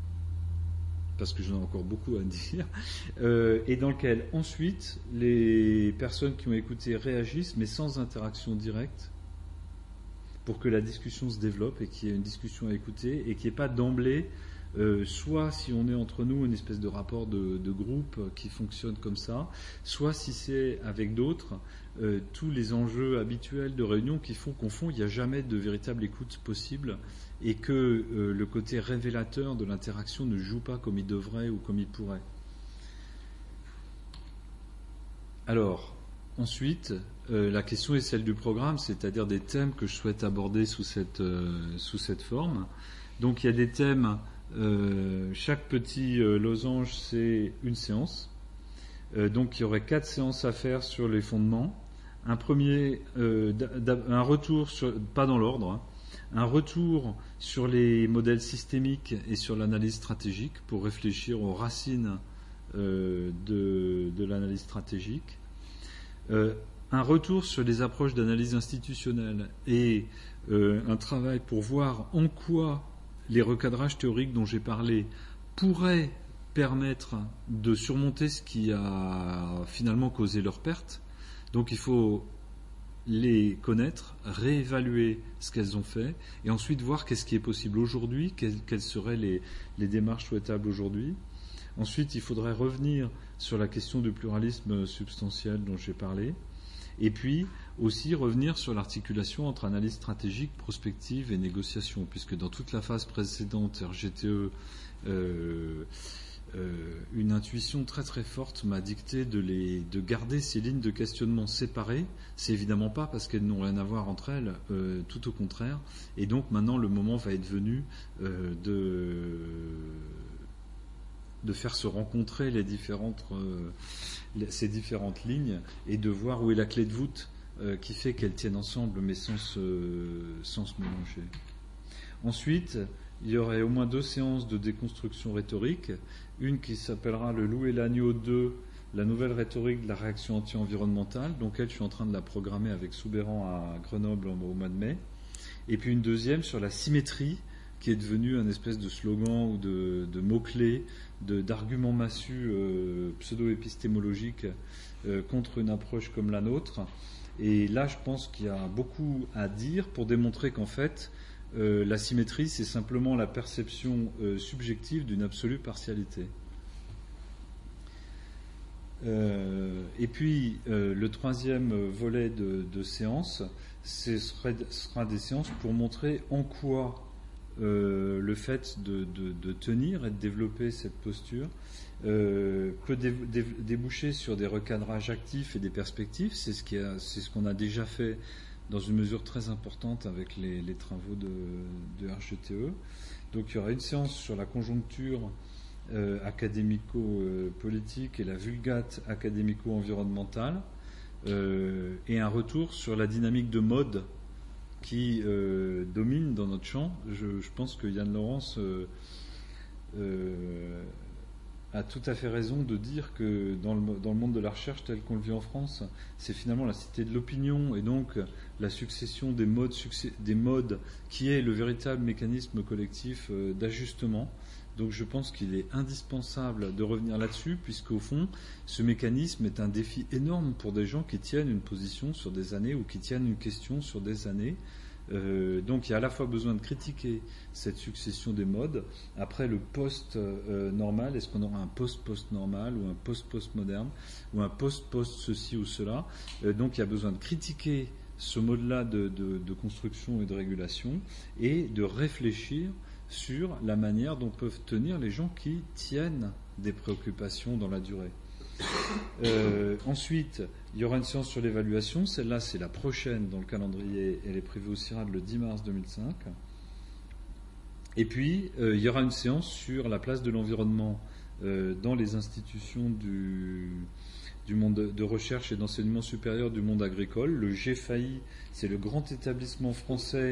parce que j'en ai encore beaucoup à dire, euh, et dans lequel ensuite les personnes qui ont écouté réagissent, mais sans interaction directe, pour que la discussion se développe et qu'il y ait une discussion à écouter et qu'il n'y ait pas d'emblée euh, soit si on est entre nous une espèce de rapport de, de groupe qui fonctionne comme ça, soit si c'est avec d'autres, euh, tous les enjeux habituels de réunion qui font qu'au fond il n'y a jamais de véritable écoute possible et que euh, le côté révélateur de l'interaction ne joue pas comme il devrait ou comme il pourrait. Alors, ensuite, euh, la question est celle du programme, c'est-à-dire des thèmes que je souhaite aborder sous cette, euh, sous cette forme. Donc il y a des thèmes, euh, chaque petit euh, losange c'est une séance. Euh, donc il y aurait quatre séances à faire sur les fondements. Un premier, euh, un retour, sur, pas dans l'ordre, hein, un retour sur les modèles systémiques et sur l'analyse stratégique pour réfléchir aux racines euh, de, de l'analyse stratégique. Euh, un retour sur les approches d'analyse institutionnelle et euh, un travail pour voir en quoi les recadrages théoriques dont j'ai parlé pourraient permettre de surmonter ce qui a finalement causé leur perte. Donc il faut les connaître, réévaluer ce qu'elles ont fait et ensuite voir qu'est-ce qui est possible aujourd'hui, quelles, quelles seraient les, les démarches souhaitables aujourd'hui. Ensuite, il faudrait revenir sur la question du pluralisme substantiel dont j'ai parlé et puis aussi revenir sur l'articulation entre analyse stratégique, prospective et négociation, puisque dans toute la phase précédente R G T E, euh, euh, une intuition très très forte m'a dicté de, les, de garder ces lignes de questionnement séparées. C'est évidemment pas parce qu'elles n'ont rien à voir entre elles, euh, tout au contraire. Et donc maintenant le moment va être venu euh, de, de faire se rencontrer les différentes, euh, les, ces différentes lignes et de voir où est la clé de voûte euh, qui fait qu'elles tiennent ensemble mais sans se, sans se mélanger. Ensuite, il y aurait au moins deux séances de déconstruction rhétorique. Une qui s'appellera Le loup et l'agneau deux, la nouvelle rhétorique de la réaction anti-environnementale. Donc elle, je suis en train de la programmer avec Soubeyran à Grenoble au mois de mai. Et puis une deuxième sur la symétrie, qui est devenue un espèce de slogan ou de, de mots-clés, de, d'arguments massus euh, pseudo-épistémologiques euh, contre une approche comme la nôtre. Et là, je pense qu'il y a beaucoup à dire pour démontrer qu'en fait, Euh, la symétrie, c'est simplement la perception euh, subjective d'une absolue partialité. Euh, et puis, euh, le troisième volet de, de séance, ce serait, sera des séances pour montrer en quoi euh, le fait de, de, de tenir et de développer cette posture euh, peut dé, dé, déboucher sur des recadrages actifs et des perspectives. C'est ce, qui a, c'est ce qu'on a déjà fait dans une mesure très importante avec les, les travaux de, de R G T E. Donc il y aura une séance sur la conjoncture euh, académico-politique et la vulgate académico-environnementale euh, et un retour sur la dynamique de mode qui euh, domine dans notre champ. Je, je pense que Yann Laurence euh, euh, a tout à fait raison de dire que dans le, dans le monde de la recherche tel qu'on le vit en France, c'est finalement la cité de l'opinion et donc la succession des modes, succès, des modes qui est le véritable mécanisme collectif euh, d'ajustement. Donc je pense qu'il est indispensable de revenir là-dessus, puisqu'au fond, ce mécanisme est un défi énorme pour des gens qui tiennent une position sur des années ou qui tiennent une question sur des années. Euh, donc il y a à la fois besoin de critiquer cette succession des modes. Après le post-normal, euh, est-ce qu'on aura un post-post-normal ou un post-post-moderne ou un post-post-ceci ou cela euh, Donc il y a besoin de critiquer ce mode-là de, de, de construction et de régulation et de réfléchir sur la manière dont peuvent tenir les gens qui tiennent des préoccupations dans la durée. Euh, ensuite, il y aura une séance sur l'évaluation. Celle-là, c'est la prochaine dans le calendrier. Elle est prévue au CIRAD le dix mars deux mille cinq. Et puis, euh, il y aura une séance sur la place de l'environnement euh, dans les institutions du, du monde de recherche et d'enseignement supérieur du monde agricole. Le G F A I, c'est le grand établissement français.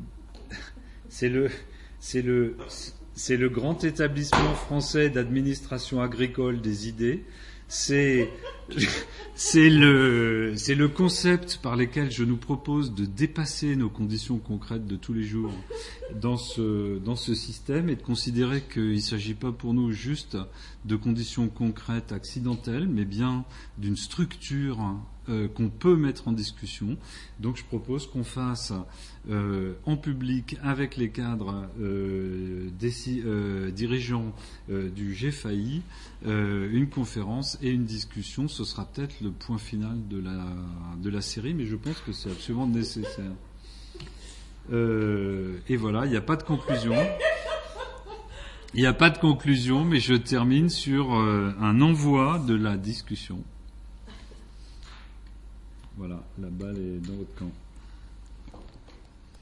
C'est le, c'est le, c'est le grand établissement français d'administration agricole des idées. C'est, c'est, le, c'est le concept par lequel je nous propose de dépasser nos conditions concrètes de tous les jours dans ce, dans ce système et de considérer qu'il ne s'agit pas pour nous juste de conditions concrètes accidentelles, mais bien d'une structure euh, qu'on peut mettre en discussion. Donc je propose qu'on fasse euh, en public avec les cadres euh, déci- euh, dirigeants euh, du G F A I euh, une conférence et une discussion. Ce sera peut-être le point final de la, de la série, mais je pense que c'est absolument nécessaire. Euh, et voilà, il n'y a pas de conclusion. Il n'y a pas de conclusion, mais je termine sur euh, un envoi de la discussion. Voilà, la balle est dans votre camp.